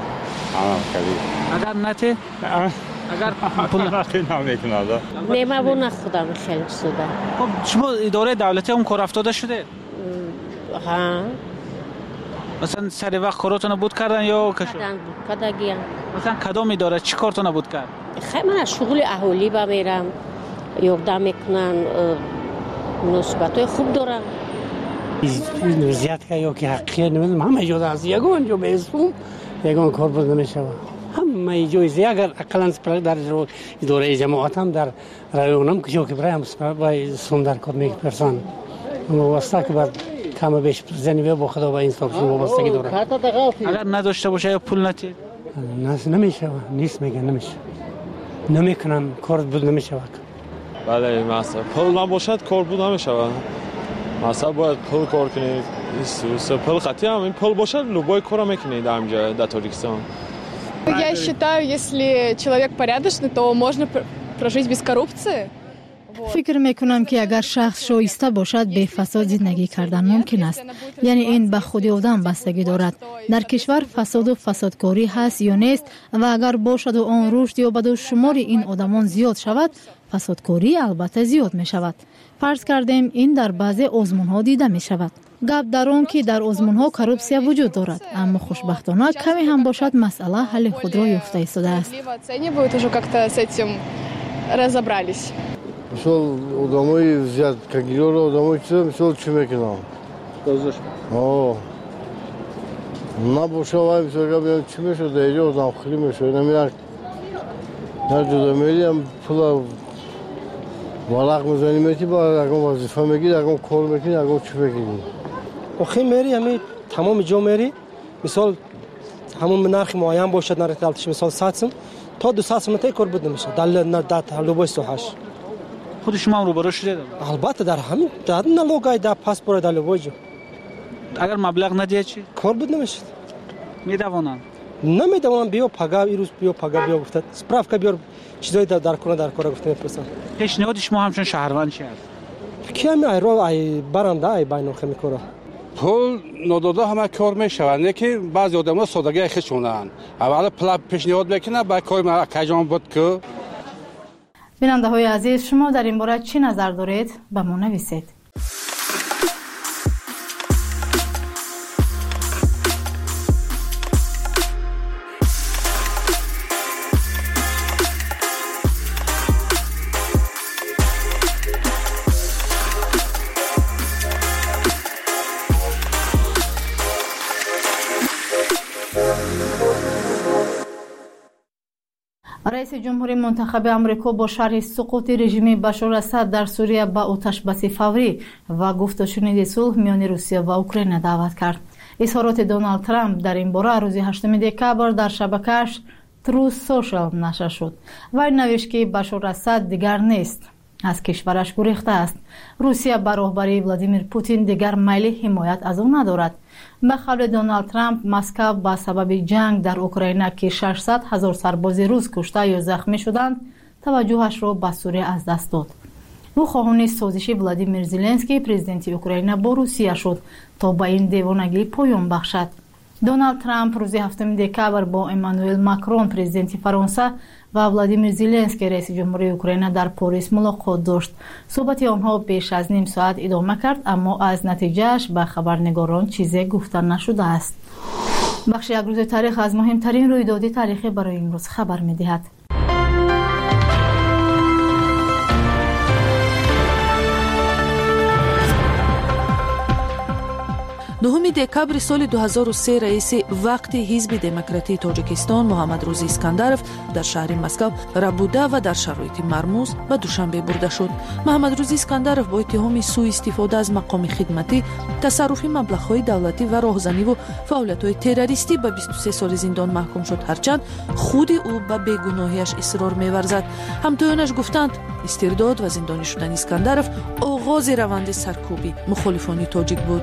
اگر نته؟ اگر پول نته نمیکنه. نیمه بو نخودم خیلی سوده. خب شما اداره دولتی اون کار افتاده شده؟ ها. مثلا سر وقت کاراتون بود کردن یا کشو؟ کدگیم. مثلا کدام اداره چی کارتون بود کرد؟ خیلی من شغل اهالی با میرم، یوگدا میکنن، نسبتای خوب دارن. زیاد که یا که حقیقی نمیدونم همه جا از یگان جو بیستم یگان کار بود نمیشه. همه جای زیاد اگر اقلا سپرد در اداره جماعت هم در رایونم که جو که برای هم سپرد سوم در کار میپرسن. واسطه که بعد کم بیش زنی با خدا و این ساکشون وابستگی داره. اگر نداشته باشه یا پول نتی؟ نمیشه، نیست میگن نمیشه. نمیکنن کار بود نمیشه. بله مثلا پول نباشد کار بود نمیشه. مثلا باید پول کار کنید. پول خطی هم این پول باشد любой کار میکنید در در تاجیکستان. Я считаю, если человек порядочный, то можно прожить без коррупции. فکر میکنم که اگر شخص شایسته باشد به فساد زندگی کردن ممکن است. یعنی این به خود آدم بستگی دارد. در کشور فساد و فسادکاری هست یا نیست و اگر باشد و آن رشد یا به شمار این آدمان زیاد شود، فسادکاری البته زیاد می شود. فرض کردیم این در بعضی آزمون ها دیده می شود. گپ در آن که در آزمون ها کروپسیا وجود دارد، اما خوشبختانه کمی هم باشد مسئله حل خود را یافته ایستاده است. مثلا آدمای زیاد کگیرا رو آدمای چیزا مثلا چی میکنن؟ دوزش. نباشه وای مثلا بیان چی میشه دیگه آدم خیلی میشه نمیاد. در جدا میریم پول ورق میزنیم میتی با اگه وظیفه میگیری اگه کار میکنی اگه چی میکنی؟ آخه میری همین تمام جا میری مثال همون نرخ معین باشد نرخ دلتش مثال 100 سم تا 200 سم تا کار بود نمیشه در لوبای سوهاش. خود شما هم روبرو شده؟ البته در همین در نلوگای در پاسپورت در لوبای جو. اگر مبلغ ندید چی؟ کار بود نمیشه. میدوانن؟ نمیدوانن بیا پگا ایروز بیا پگا بیا گفت سپراف که بیار چیزای در کنه در کار گفته میپرسن. پیشنهاد شما همچون شهروند چی است؟ کی هم ای رو ای برنده ای بینو خمی کارا. پول نداده همه کار میشوند که بعضی آدم‌ها سادگی خودشونن. اول پول پیشنهاد میکنه با کار کجام بود که بیننده های عزیز شما در این باره چی نظر دارید؟ به ما نویسید. رئیس جمهوری منتخب آمریکا با شرح سقوط رژیم بشار اسد در سوریه به آتش‌بس فوری و گفت و شنود صلح میان روسیه و اوکراین دعوت کرد. اظهارات دونالد ترامپ در این باره روز 8 دکبر در شبکه‌اش تروث سوشال نشر شد. وی نوشت که بشار اسد دیگر نیست، از کشورش گریخته است. روسیه به راهبری ولادیمیر پوتین دیگر میل حمایت از او ندارد. به قول دونالد ترامپ، مسکو با سبب جنگ در اوکراین که 600,000 سرباز روس کشته یا زخمی شدند، توجهش را به سوریه از دست داد. او خواهان سازش ولادیمیر زلنسکی پرزیدنت اوکراین با روسیه شد تا به این دیوانگی پایان بخشد. دونالد ترامپ روز 7 دکبر با امانوئل ماکرون پرزیدنت فرانسه و ولادیمیر زلنسکی رئیس جمهوری اوکراین در پاریس ملاقات داشت. صحبت آنها بیش از نیم ساعت ادامه کرد، اما از نتیجهش به خبرنگاران چیزی گفته نشده است. بخش یک روز تاریخ از مهمترین رویدادهای تاریخی برای امروز خبر می‌دهد. 9 دکابر سال 2003 رئیس وقت حزب دموکراتی تاجیکستان محمد روزی اسکندرов در شهر مسکو ربوده و در شرایط مرموز به دوشنبه برده شد. محمد روزی اسکندرов با اتهام سوء استفاده از مقام خدمتی، تصرف مبلغ‌های دولتی و راهزنی و فعالیت‌های تروریستی به 23 سال زندان محکوم شد، هرچند خود او به بیگناهیش اصرار می‌ورزد. همتایانش گفتند استرداد و زندانی شدن اسکندرov آغاز روند سرکوبی مخالفان تاجیک بود.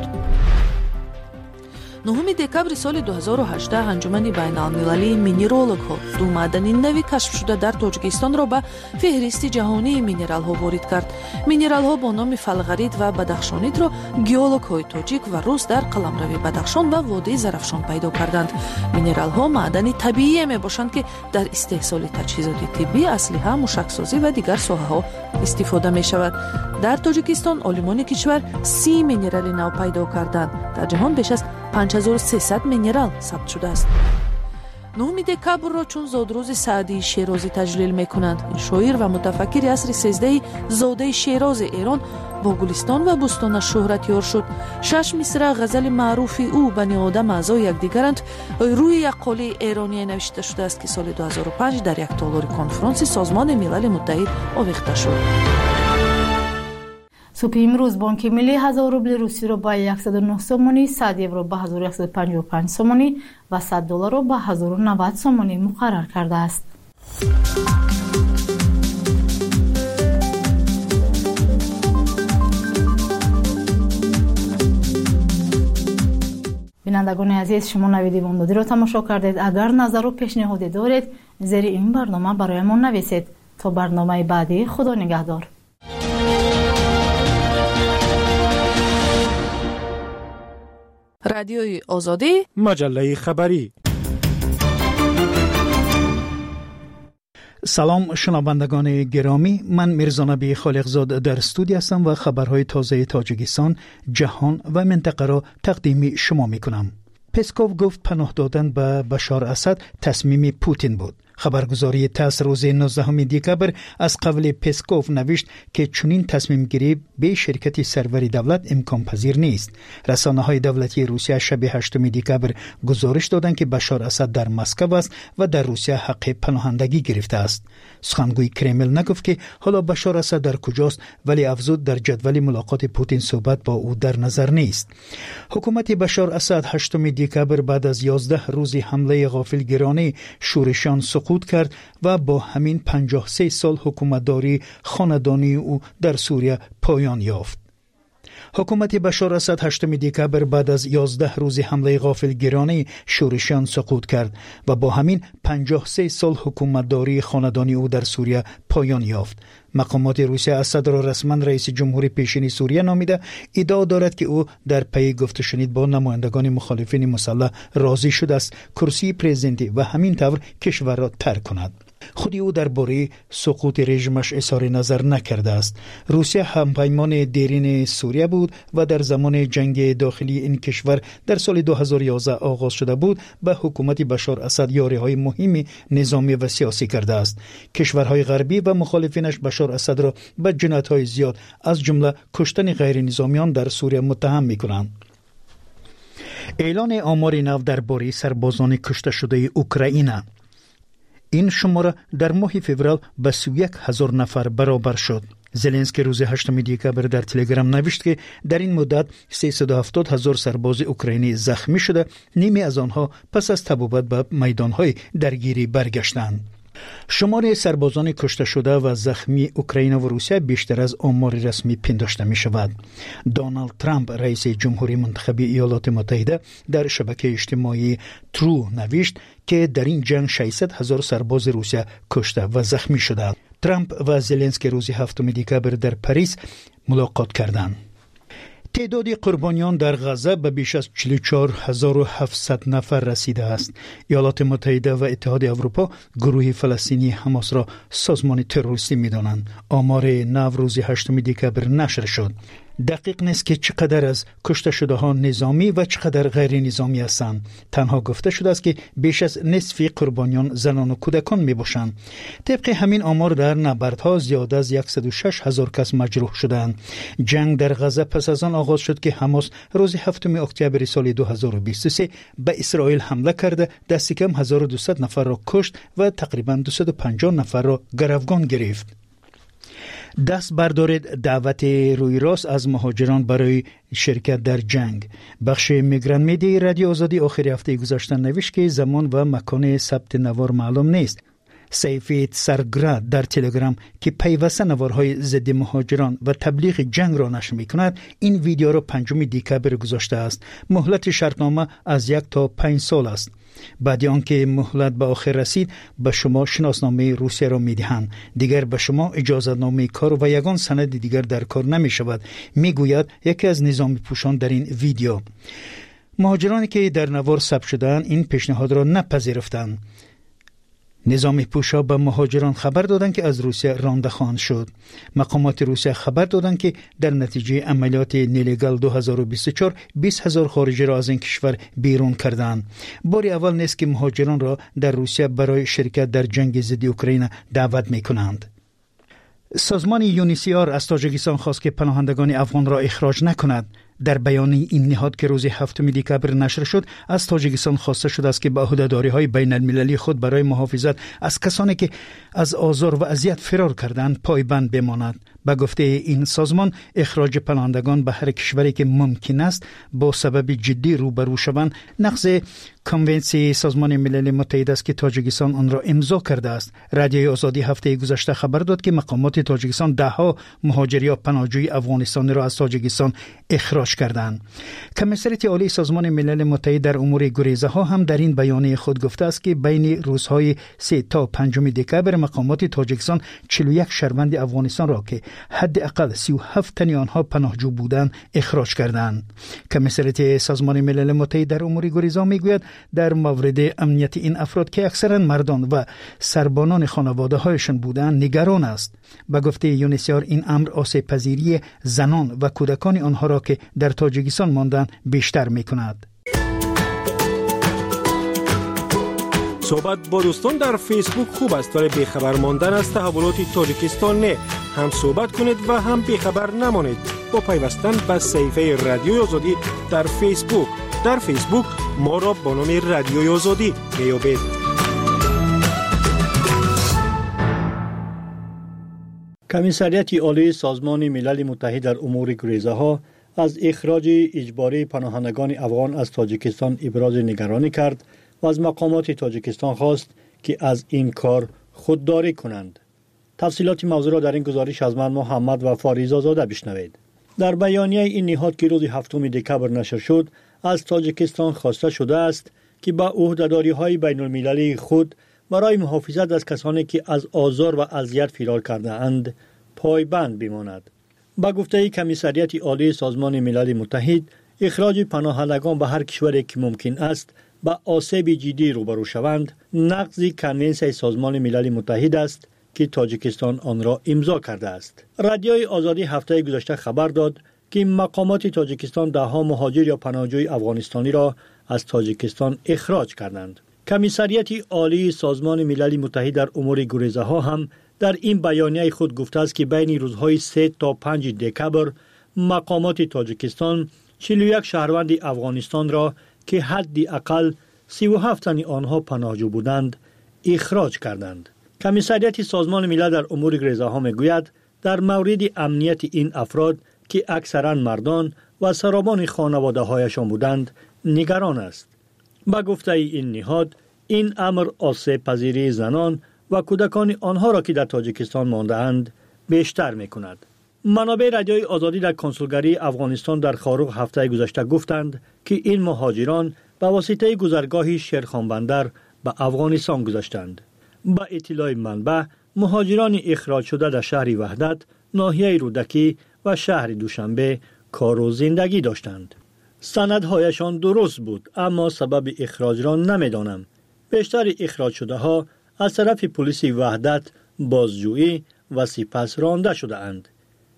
9 دکابر سال 2018 انجمن بین‌المللی مینرالوگ‌ها دو معدن نوی کشف شده در تاجیکستان را به فهرست جهانی مینرال‌ها وارد کرد. مینرال‌ها با نام فلغرید و بدخشانیت را گئولوگ‌های تاجیک و روس در قلمرو بدخشان و وادی زرافشان پیدا کردند. مینرال‌ها معدن طبیعی میباشند که در استحصال تجهیزات طبی، اسلحه، موشک‌سازی و دیگر ساحه‌ها استفاده می‌شود. در تاجیکستان عالمان کشور 30 مینرال نو پیدا کردند. در جهان بیش از 5300 مینرال ثبت شده است. 9 دکابر را چون زادروز سعدی شیرازی تجلیل می‌کنند. این شاعر و متفکر عصر 13 زاده شیراز ایران با گلستان و بستانش شهرت یار شد. 6 مصرع غزل معروف او بنی آدم اعضای یکدیگرند روی یک قاله ایرانی نوشته شده است که سال 2005 در یک تالار کنفرانس سازمان ملل متحد آویخته شد. صبح امروز بانک ملی 1000 روبل روسی را با 109 سومانی، 100 یورو با 1155 سومانی و 100 دلار را با 1090 سومانی مقرر کرده است. بینندگان عزیز، شما نوید بامدادی را تماشا کردید. اگر نظر و پیشنهادی دارید زیر این برنامه برایمان نویسید. تا برنامه بعدی، خدا نگهدار. رادیوی آزادی، مجله خبری. سلام شنوندگان گرامی، من میرزا نبی خالقزاد در استودیو هستم و خبرهای تازه تاجیکستان، جهان و منطقه را تقدیم شما میکنم. پسکوف گفت پناه دادن به بشار اسد تصمیم پوتین بود. خبرگزاری تاس روز 19 دکابر از قبل پسکوف نوشت که چنین تصمیم گیری به شرکت سروری دولت امکان پذیر نیست. رسانه های دولتی روسیه شب 8 دکابر گزارش دادند که بشار اسد در مسکو است و در روسیه حق پناهندگی گرفته است. سخنگوی کرمل نگفت که حالا بشار اسد در کجاست، ولی افزود در جدول ملاقات پوتین صحبت با او در نظر نیست. حکومت بشار اسد 8 دکابر بعد از 11 روز حمله غافلگیرانه شورشیان سقوط کرد و با همین 53 سال حکومتداری خاندانی او در سوریه پایان یافت. حکومت بشار اسد 8 دکابر بعد از 11 روز حمله غافلگیرانه شورشیان سقوط کرد و با همین 53 سال حکومتداری خاندانی او در سوریه پایان یافت. مقامات روسیه اسد را رسما رئیس جمهور پیشین سوریه نامیده، ادعا دارد که او در پی گفت و شنید با نمایندگان مخالفین مسلح راضی شده است کرسی پرزیدنتی و همین طور کشور را ترک کند. خود او درباره سقوط رژیمش اظهار نظر نکرده است. روسیه همپیمان دیرین سوریه بود و در زمان جنگ داخلی این کشور در سال 2011 آغاز شده بود به حکومت بشار اسد یاری‌های مهمی نظامی و سیاسی کرده است. کشورهای غربی و مخالفینش بشار اسد را به جنایت‌های زیاد از جمله کشتن غیر نظامیان در سوریه متهم می‌کنند. اعلان آمار نو درباره سربازان کشته شده اوکراین. این شماره در ماه فوریه به 31,000 نفر برابر شد. زلنسکی روز 8 دکابر در تلگرام نوشت که در این مدت 370,000 سرباز اوکراینی زخمی شده، نیمی از آنها پس از تبابت به میدانهای درگیری برگشتند. شمار سربازان کشته شده و زخمی اوکراین و روسیه بیشتر از آمار رسمی پنداشته می شود. دونالد ترامپ رئیس جمهوری منتخب ایالات متحده در شبکه اجتماعی ترو نوشت که در این جنگ 600,000 سرباز روسیه کشته و زخمی شده. ترامپ و زلنسکی روز 7 دکابر در پاریس ملاقات کردند. تعداد قربانیان در غزه به بیش از 44,700 نفر رسیده است. ایالات متحده و اتحاد اروپا گروه فلسطینی حماس را سازمان تروریستی می‌دانند. آمار نو روز 8 دکابر نشر شد. دقیق نیست که چقدر از کشته شده ها نظامی و چقدر غیر نظامی هستند. تنها گفته شده است که بیش از نصف قربانیان زنان و کودکان می باشند. طبق همین آمار در نبردها زیاد از 106,000 کس مجروح شدند. جنگ در غزه پس از آن آغاز شد که حماس روز 7 اکتبر سال 2023 به اسرائیل حمله کرده دست کم 1200 نفر را کشت و تقریبا 250 نفر را گروگان گرفت. دست بردارید دعوت روی راست از مهاجران برای شرکت در جنگ. بخش میگران میدی رادیو آزادی آخر هفته گذشته نوشت که زمان و مکان ثبت نوار معلوم نیست. سیفید سرگرد در تلگرام که پیوسته نوارهای ضد مهاجران و تبلیغ جنگ را نشر می‌کند این ویدیو را 5 دکبر گذاشته است. مهلت شرطنامه از 1 تا 5 سال است. بعد آنکه مهلت به آخر رسید به شما شناسنامه روسیه را می‌دهند. دیگر به شما اجازه‌نامه کار و یگان سند دیگر در کار نمی‌شود، میگوید یکی از نظامی پوشان در این ویدیو. مهاجرانی که در نوار ثبت شدند این پیشنهاد را نپذیرفتند. نظامی پوشا به مهاجران خبر دادند که از روسیه رانده خواهند شد. مقامات روسیه خبر دادند که در نتیجه عملیات نیلیگال 2024 20,000 خارجی را از این کشور بیرون کردند. بار اول نیست که مهاجران را در روسیه برای شرکت در جنگ ضد اوکراین دعوت می‌کنند. سازمان یونیسیار از تاجیکستان خواست که پناهندگان افغان را اخراج نکند. در بیانیه این نهاد که روز 7 دکبر نشر شد از تاجیکستان خواسته شده است که به عهده‌داری‌های بین المللی خود برای محافظت از کسانی که از آزار و اذیت فرار کردند پایبند بماند. به گفته این سازمان اخراج پناهندگان به هر کشوری که ممکن است با سبب جدی روبرو شوند نقض کنونسیون سازمان ملل متحد است که تاجیکستان آن را امضا کرده است. رادیوی آزادی هفته گذشته خبر داد که مقامات تاجیکستان دهها مهاجر یا پناهجوی افغانستانی را از تاجیکستان اخراج کردند. کمیسریت عالی سازمان ملل متحد در امور گریزه ها هم در این بیانیه خود گفته است که بین روزهای 3 تا 5 دکبر مقامات تاجیکستان 41 شهروند افغانستان را که حداقل 37 تن آنها پناهجو بودند اخراج کردند. کمیسریت سازمان ملل متحد در امور گریزه ها میگوید در مورد امنیت این افراد که اکثرا مردان و سربانان خانواده هایشان بودند نگران است. به گفته یونیسیار این امر آسیب پذیری زنان و کودکان آنها را که در تاجیکستان ماندند بیشتر می‌کند. صحبت با دوستان در فیسبوک خوب است ولی بیخبر ماندن از تحولات تاجیکستان نه. هم صحبت کنید و هم بیخبر نمانید با پیوستن به صفحه رادیوی آزادی در فیسبوک. در فیسبوک ما را با نام رادیوی آزادی میابید. کمیسریت عالی سازمان ملل متحد در امور گریزه ها از اخراج اجباری پناهندگان افغان از تاجیکستان ابراز نگرانی کرد و از مقامات تاجیکستان خواست که از این کار خودداری کنند. تفصیلات موضوع را در این گزارش از من محمد و فاریزا زاده بشنوید. در بیانیه این نهاد که روز 7 دکبر نشر شد از تاجیکستان خواسته شده است که با عهده‌داری‌های بین المللی خود برای محافظت از کسانی که از آزار و اذیت فرار کرده اند پایبند بماند. با گفته کمیسریت عالی سازمان ملل متحد اخراج پناهندگان به هر کشوری که ممکن است با آسیب جدی روبرو شوند نقض کنونسیون سازمان ملل متحد است که تاجیکستان آن را امضا کرده است. رادیوی آزادی هفته گذشته خبر داد که مقامات تاجیکستان دهها مهاجر یا پناهجوی افغانستانی را از تاجیکستان اخراج کردند. کمیسریت عالی سازمان ملل متحد در امور گریزه ها هم در این بیانیه خود گفته است که بین روزهای 3 تا 5 دکبر مقامات تاجیکستان 41 شهروند افغانستان را که حداقل 37 تن آنها پناهجو بودند اخراج کردند. کمیسریت سازمان ملل در امور گریزه ها میگوید در مورد امنیت این افراد که اکثرا مردان و سربان خانواده هایشان بودند نگران است. با گفته این نهاد این امر آسیب پذیری زنان و کودکان آنها را که در تاجیکستان مانده اند بیشتر می کند. منابع رادیوی آزادی در کنسولگری افغانستان در خاروق هفته گذشته گفتند که این مهاجران به واسطه گذرگاه شیرخان بندر به افغانستان گذشتند. با اطلاع منبع مهاجران اخراج شده در شهر وحدت، ناحیه رودکی و شهر دوشنبه کار و زندگی داشتند. سندهایشان درست بود اما سبب اخراج را نمیدانم. بیشتر اخراج شده ها از طرف پلیس وحدت بازجویی و سپس رانده شده اند.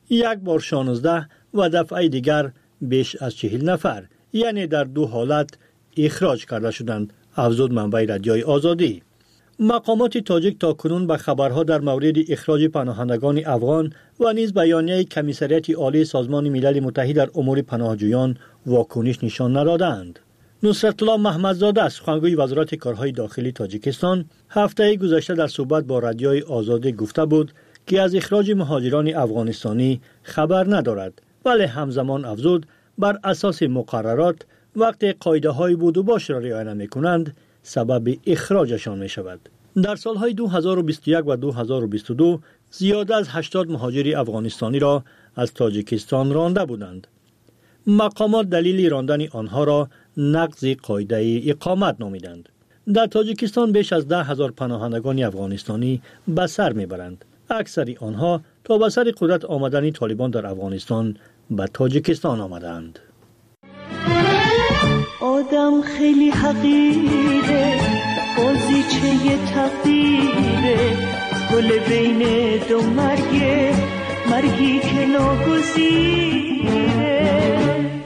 یک بار 16 و دفعه دیگر بیش از 40 نفر، یعنی در دو حالت اخراج کرده شدند، افزود منبع رادیوی آزادی. مقامات تاجیک تا کنون به خبرها در مورد اخراج پناهندگان افغان و نیز بیانیه کمیسریت عالی سازمان ملل متحد در امور پناهجویان واکنش نشان ندادند. نصرت الله محمدزاده سخنگوی وزارت کارهای داخلی تاجیکستان هفته گذشته در صحبت با رادیوی آزادی گفته بود که از اخراج مهاجران افغانستانی خبر ندارد، ولی همزمان افزود بر اساس مقررات وقتی قاعده های بود و باش را رعایت نمی‌کنند سبب اخراجشان می شود. در سالهای 2021 و 2022 زیاده از 80 مهاجر افغانستانی را از تاجیکستان رانده بودند. مقامات دلیل راندن آنها را نقض قاعده اقامت نامیدند. در تاجیکستان بیش از 10,000 پناهندگان افغانستانی به سر میبرند. اکثر آنها تا به سر قدرت آمدن طالبان در افغانستان به تاجیکستان آمدند. آدم خیلی حقیره، بازیچه تقدیره، گل بین دو مرگی که ناگزیره.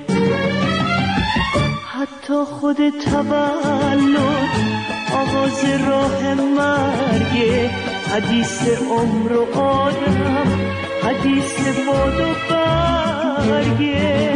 حتی خود تولد آغاز راه مرگه، حدیث عمر و آدم، حدیث باد و برگه.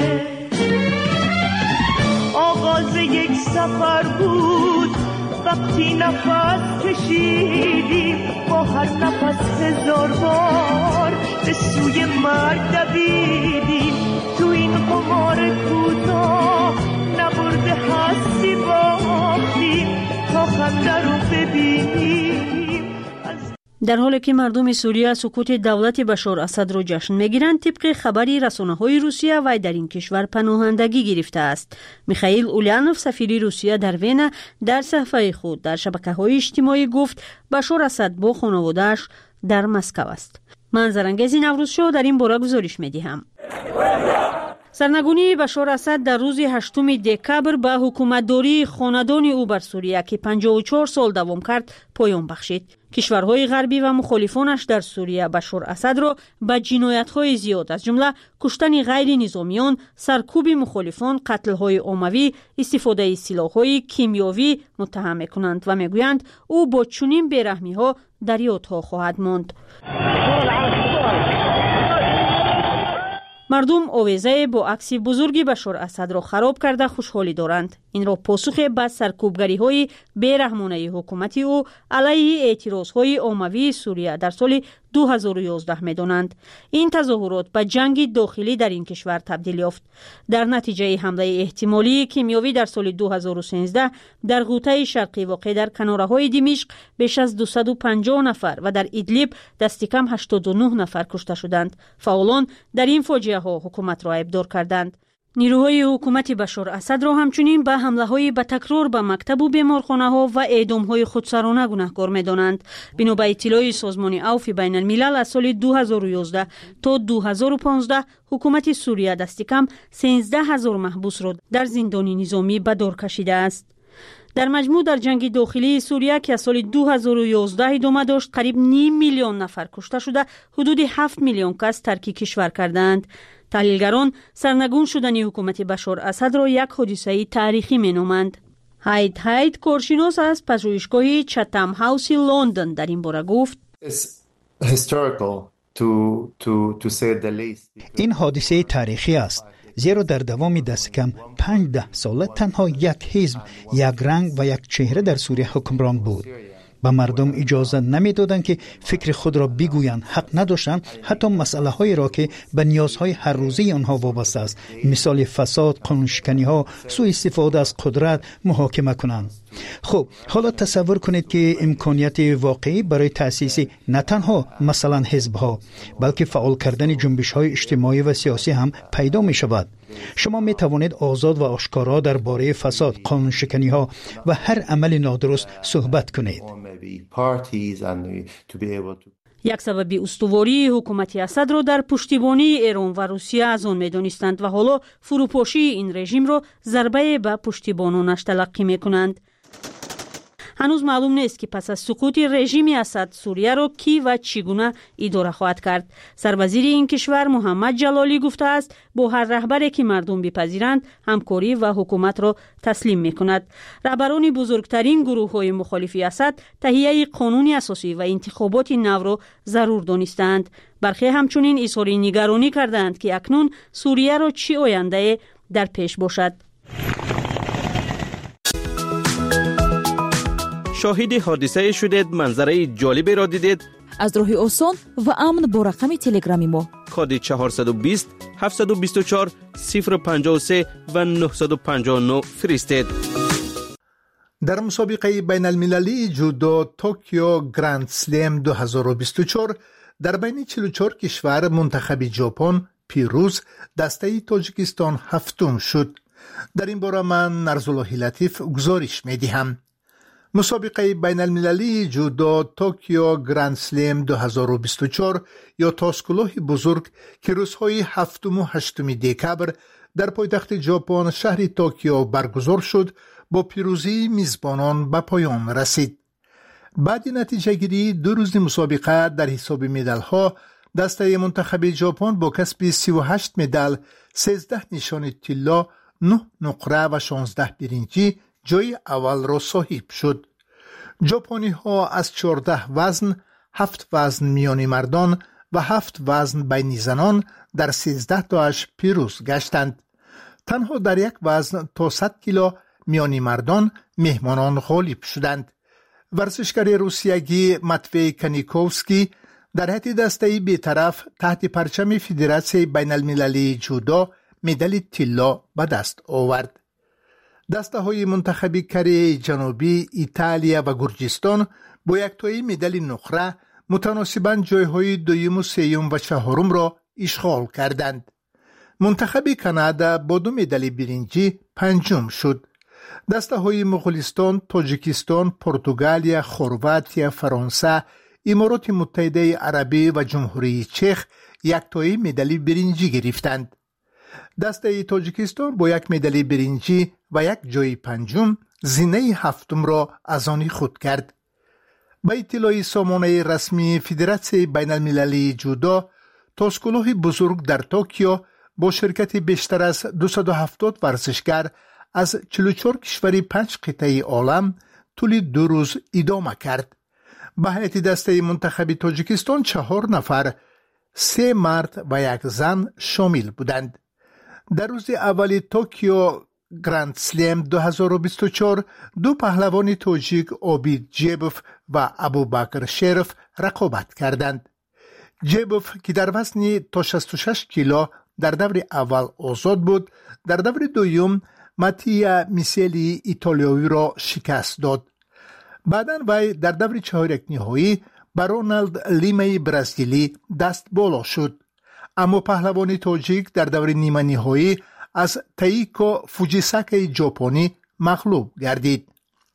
آغاز یک سفر بود وقتی نفس کشیدیم، با هر نفس 1000 بار به سوی مرگ دویدیم. تو این قمار کوتاه نبرده هستی باختیم تا خنده رو ببینیم. در حالی که مردم سوریه سقوط دولت بشار اسد را جشن میگیرند، طبق خبری رسانه‌های روسیه وی در این کشور پناهندگی گرفته است. میخائیل اولانوف سفیر روسیه در وین در صفحه خود در شبکه‌های اجتماعی گفت بشار اسد با خانواده‌اش در مسکو است. منظرانگیز نوروز شو در این باره گزارش میدهم. سرنگونی بشار اسد در روز 8 دکبر به حکومتداری خاندان او بر سوریه که 54 سال دوام کرد پایان بخشید. کشورهای غربی و مخالفانش در سوریه بشار اسد را به جنایت‌های زیاد از جمله کشتن غیر نظامیان، سرکوب مخالفان، قتل‌های عمومی، استفاده سلاح‌های کیمیایی متهم می‌کنند و می‌گویند او با چنین بی‌رحمی‌ها در یادها خواهد ماند. مردم آویزه با عکس بزرگی بشار اسد را خراب کرده خوشحالی دارند. این را پاسخ به سرکوبگری‌های بی‌رحمانه حکومت او علیه اعتراض‌های عمومی سوریه در سال 2011 می‌دانند. این تظاهرات به جنگ داخلی در این کشور تبدیل یافت. در نتیجه حمله احتمالی کیمیایی در سال 2013 در غوطه شرقی واقع در کناره‌های دمشق بیش از 250 نفر و در ادلیب دست کم 89 نفر کشته شدند. فعالان در این فاجعه ها حکومت را ابدار کردند. نیروهای حکومت بشار اسد را همچنین به حمله‌های به تکرار به مکتب و بیمارخانه‌ها و اعدام‌های خودسرانه گناهکار می‌دانند. بنا به اطلاع سازمان عفو بین الملل از سال 2011 تا 2015 حکومت سوریه دست کم 13,000 محبوس را در زندان نظامی به دار کشیده است. در مجموع در جنگ داخلی سوریه که از سال 2011 ادامه داشت قریب نیم میلیون نفر کشته شده، حدود 7 میلیون کس ترک کشور کردند. تحلیلگران سرنگون شدن حکومت بشار اسد را یک حادثه تاریخی مینامند. هاید کارشناس از پژوهشگاه چتم هاوس لندن در این باره گفت این حادثه تاریخی است، زیرا در دوام دست کم 5 ساله تنها یک حزب، یک رنگ و یک چهره در سوریه حکمران بود. به مردم اجازه نمیدادند که فکر خود را بگویند، حق نداشتند حتی مسئله های را که به نیازهای هر روزه آنها وابسته است، مثال فساد، قانونشکنی ها، سوء استفاده از قدرت محاکمه کنند. خب حالا تصور کنید که امکانیت واقعی برای تأسیس نه تنها مثلا حزب ها بلکه فعال کردن جنبش های اجتماعی و سیاسی هم پیدا می شود. شما می توانید آزاد و آشکارا درباره فساد، قانونشکنی ها و هر عمل نادرست صحبت کنید. یک سبب استواری حکومت اسد را در پشتیبانی ایران و روسیه از آن می‌دانستند و حالا فروپاشی این رژیم را ضربه به پشتیبانانش تلقی می‌کنند. هنوز معلوم نیست که پس از سقوط رژیم اسد سوریه را کی و چگونه اداره خواهد کرد. سروزیر این کشور محمد جلالی گفته است با هر رهبری که مردم بپذیرند همکاری و حکومت را تسلیم می‌کند. رهبران بزرگترین گروه‌های مخالف اسد تهیه قانون اساسی و انتخابات نو را ضرور دانستند. برخی همچنین اظهار نگرانی کردند که اکنون سوریه را چه آینده در پیش باشد. شاهد حادثه شدید، منظره جالبی را دیدید؟ از راه آسان و امن با رقم تلگرامی ما کد 420 724 053 و 959 فرستید. در مسابقه بین المللی جودو توکیو گراند سلم 2024 در بین 44 کشور منتخب ژاپن پیروز دسته تاجیکستان هفتم شد. در این باره من نرزالله لطیف گزارش می‌دهم. مسابقه بین المللی جودو توکیو گراند سلم 2024 یا تاسکلوه بزرگ که روزهای 7 و 8 دکبر در پایتخت ژاپن شهر توکیو برگزار شد با پیروزی میزبانان به پایان رسید. بعد نتیجه گیری 2 روز مسابقه در حساب مدال ها دسته منتخب ژاپن با کسب 38 مدال، 13 نشان طلا، 9 نقره و 16 برنجی جای اول را صاحب شد. ژاپنی ها از 14 وزن، 7 وزن میانی مردان و 7 وزن بین زنان در 13 تاش پیروز گشتند. تنها در یک وزن تا 100 کیلو میانی مردان مهمانان غالب شدند. ورزشکار روسیایی ماتوی کنیکوفسکی در حد دسته بی‌طرف تحت پرچم فدراسیون بین المللی جودو مدال طلا به دست آورد. دسته های منتخب کره جنوبی، ایتالیا و گرجستان با یک تایی مدال نقره متناسباً جایهای دوم و سوم و چهارم را اشغال کردند. منتخب کانادا با 2 مدال برنجی پنجم شد. دسته های مغولستان، تاجیکستان، پرتغالیا، خرواتیا، فرانسه، امارات متحده عربی و جمهوری چک یک تایی مدال برنجی گرفتند. دسته تاجیکستان با 1 مدال برنجی و 1 جای پنجم زینه هفتم را از آن خود کرد. با اطلاع سامانه رسمی فدراسیون بین المللی جودو، تاسکلوه بزرگ در توکیو با شرکت بیشتر از 270 ورزشکار از 44 کشور 5 قطعه عالم طول 2 روز ادامه کرد. به هیئت دسته منتخب تاجیکستان 4 نفر، 3 مرد و 1 زن شامل بودند. در روز اول توکیو گراند سلم 2024 2 پهلوان تاجیک عابید جیبوف و ابوبکر شریف رقابت کردند. جیبوف که در وزن تا 66 کیلو در دور اول آزاد بود، در دور دوم ماتیا میسلی ایتالیایی را شکست داد. بعداً وی در دور 4 نهایی به رونالد لیمای برزیلی دست بالا شد. اما پهلوان تاجیک در دور نیمه نهایی از تاییکو فوجیساکی ژاپنی مغلوب گردید.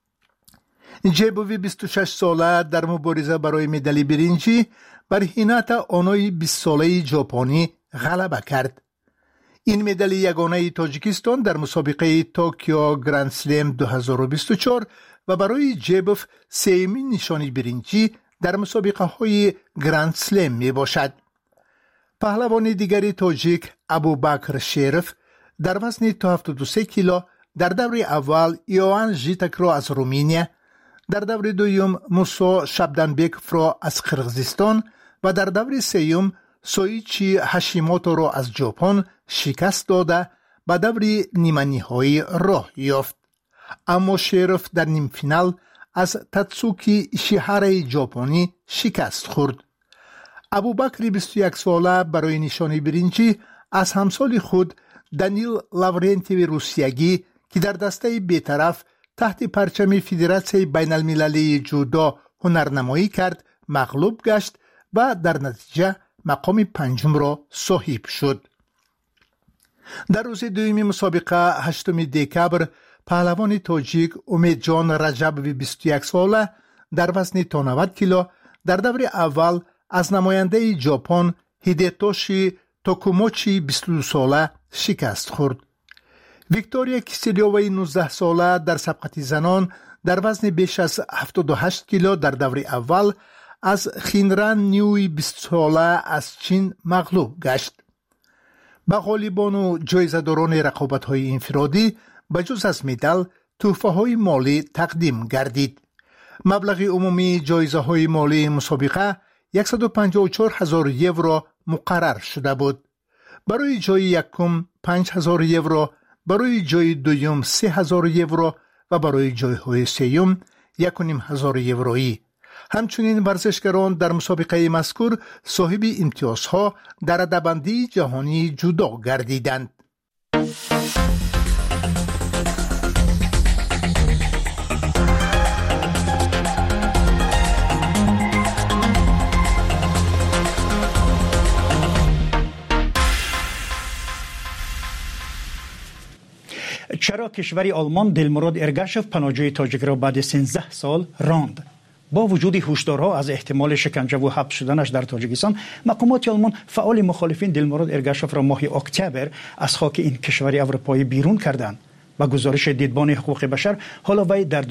جیبوی 26 ساله در مبارزه برای مدال برنجی بر هیناتا آنوی 20 ساله ژاپنی غلبه کرد. این مدال یگانه تاجیکستان در مسابقه توکیو گراند سلم 2024 و برای جیبوف سومین نشانی برنجی در مسابقه های گراند سلم می باشد. پهلوان دیگری تاجیک ابوبکر شریف در وزن تا 73 کیلو در دور اول ایوان ژیتک را از رومانیا، در دور دوم موسا شبدنبک را از قرغیزستان و در دور سوم سویچی هاشیموتو را از ژاپن شکست داده به دور نیمه نهایی راه یافت. اما شریف در نیم فینال از تاتسوکی ایشیهارای ژاپنی شکست خورد. ابوبکر 21 ساله برای نشانی برنجی از همسال خود دانیل لاورنتیو روسیایی که در دسته بی‌طرف تحت پرچم فدراسیون بین المللی جودو هنرنمایی کرد مغلوب گشت و در نتیجه مقام 5 را صاحب شد. در روز دوم مسابقه 8 دکبر پهلوان تاجیک امید جان رجبوی 21 ساله در وزن تا 90 کیلو در دور اول از نماینده ژاپن هیدتوشی توکوموچی 22 ساله شکست خورد. ویکتوریا کیسلیووای 19 ساله در سبقت زنان در وزن بیش از 78 کیلو در دور اول از خینران نیوی 20 ساله از چین مغلوب گشت. به غالبان و جایزه‌داران رقابت‌های انفرادی بجز از مدال تحفه‌های مالی تقدیم گردید. مبلغ عمومی جایزه‌های مالی مسابقه 154,000 یورو مقرر شده بود. برای جای یکم 5,000 یورو، برای جای دوم 3,000 یورو و برای جایهای سوم 1,500 یورویی. همچنین ورزشکاران در مسابقه مذکور صاحب امتیازها در رده‌بندی جهانی جودو گردیدند. چرا کشور آلمان دلمراد ارگاشف پناهجوی تاجیک را بعد 13 سال راند؟ با وجود هشدارها از احتمال شکنجه و حبس شدنش در تاجیکستان، مقامات آلمان فعال مخالفین دلمراد ارگاشف را ماه اکتبر از خاک این کشور اروپایی بیرون کردند. با گزارش دیدبان حقوق بشر، حالا وی در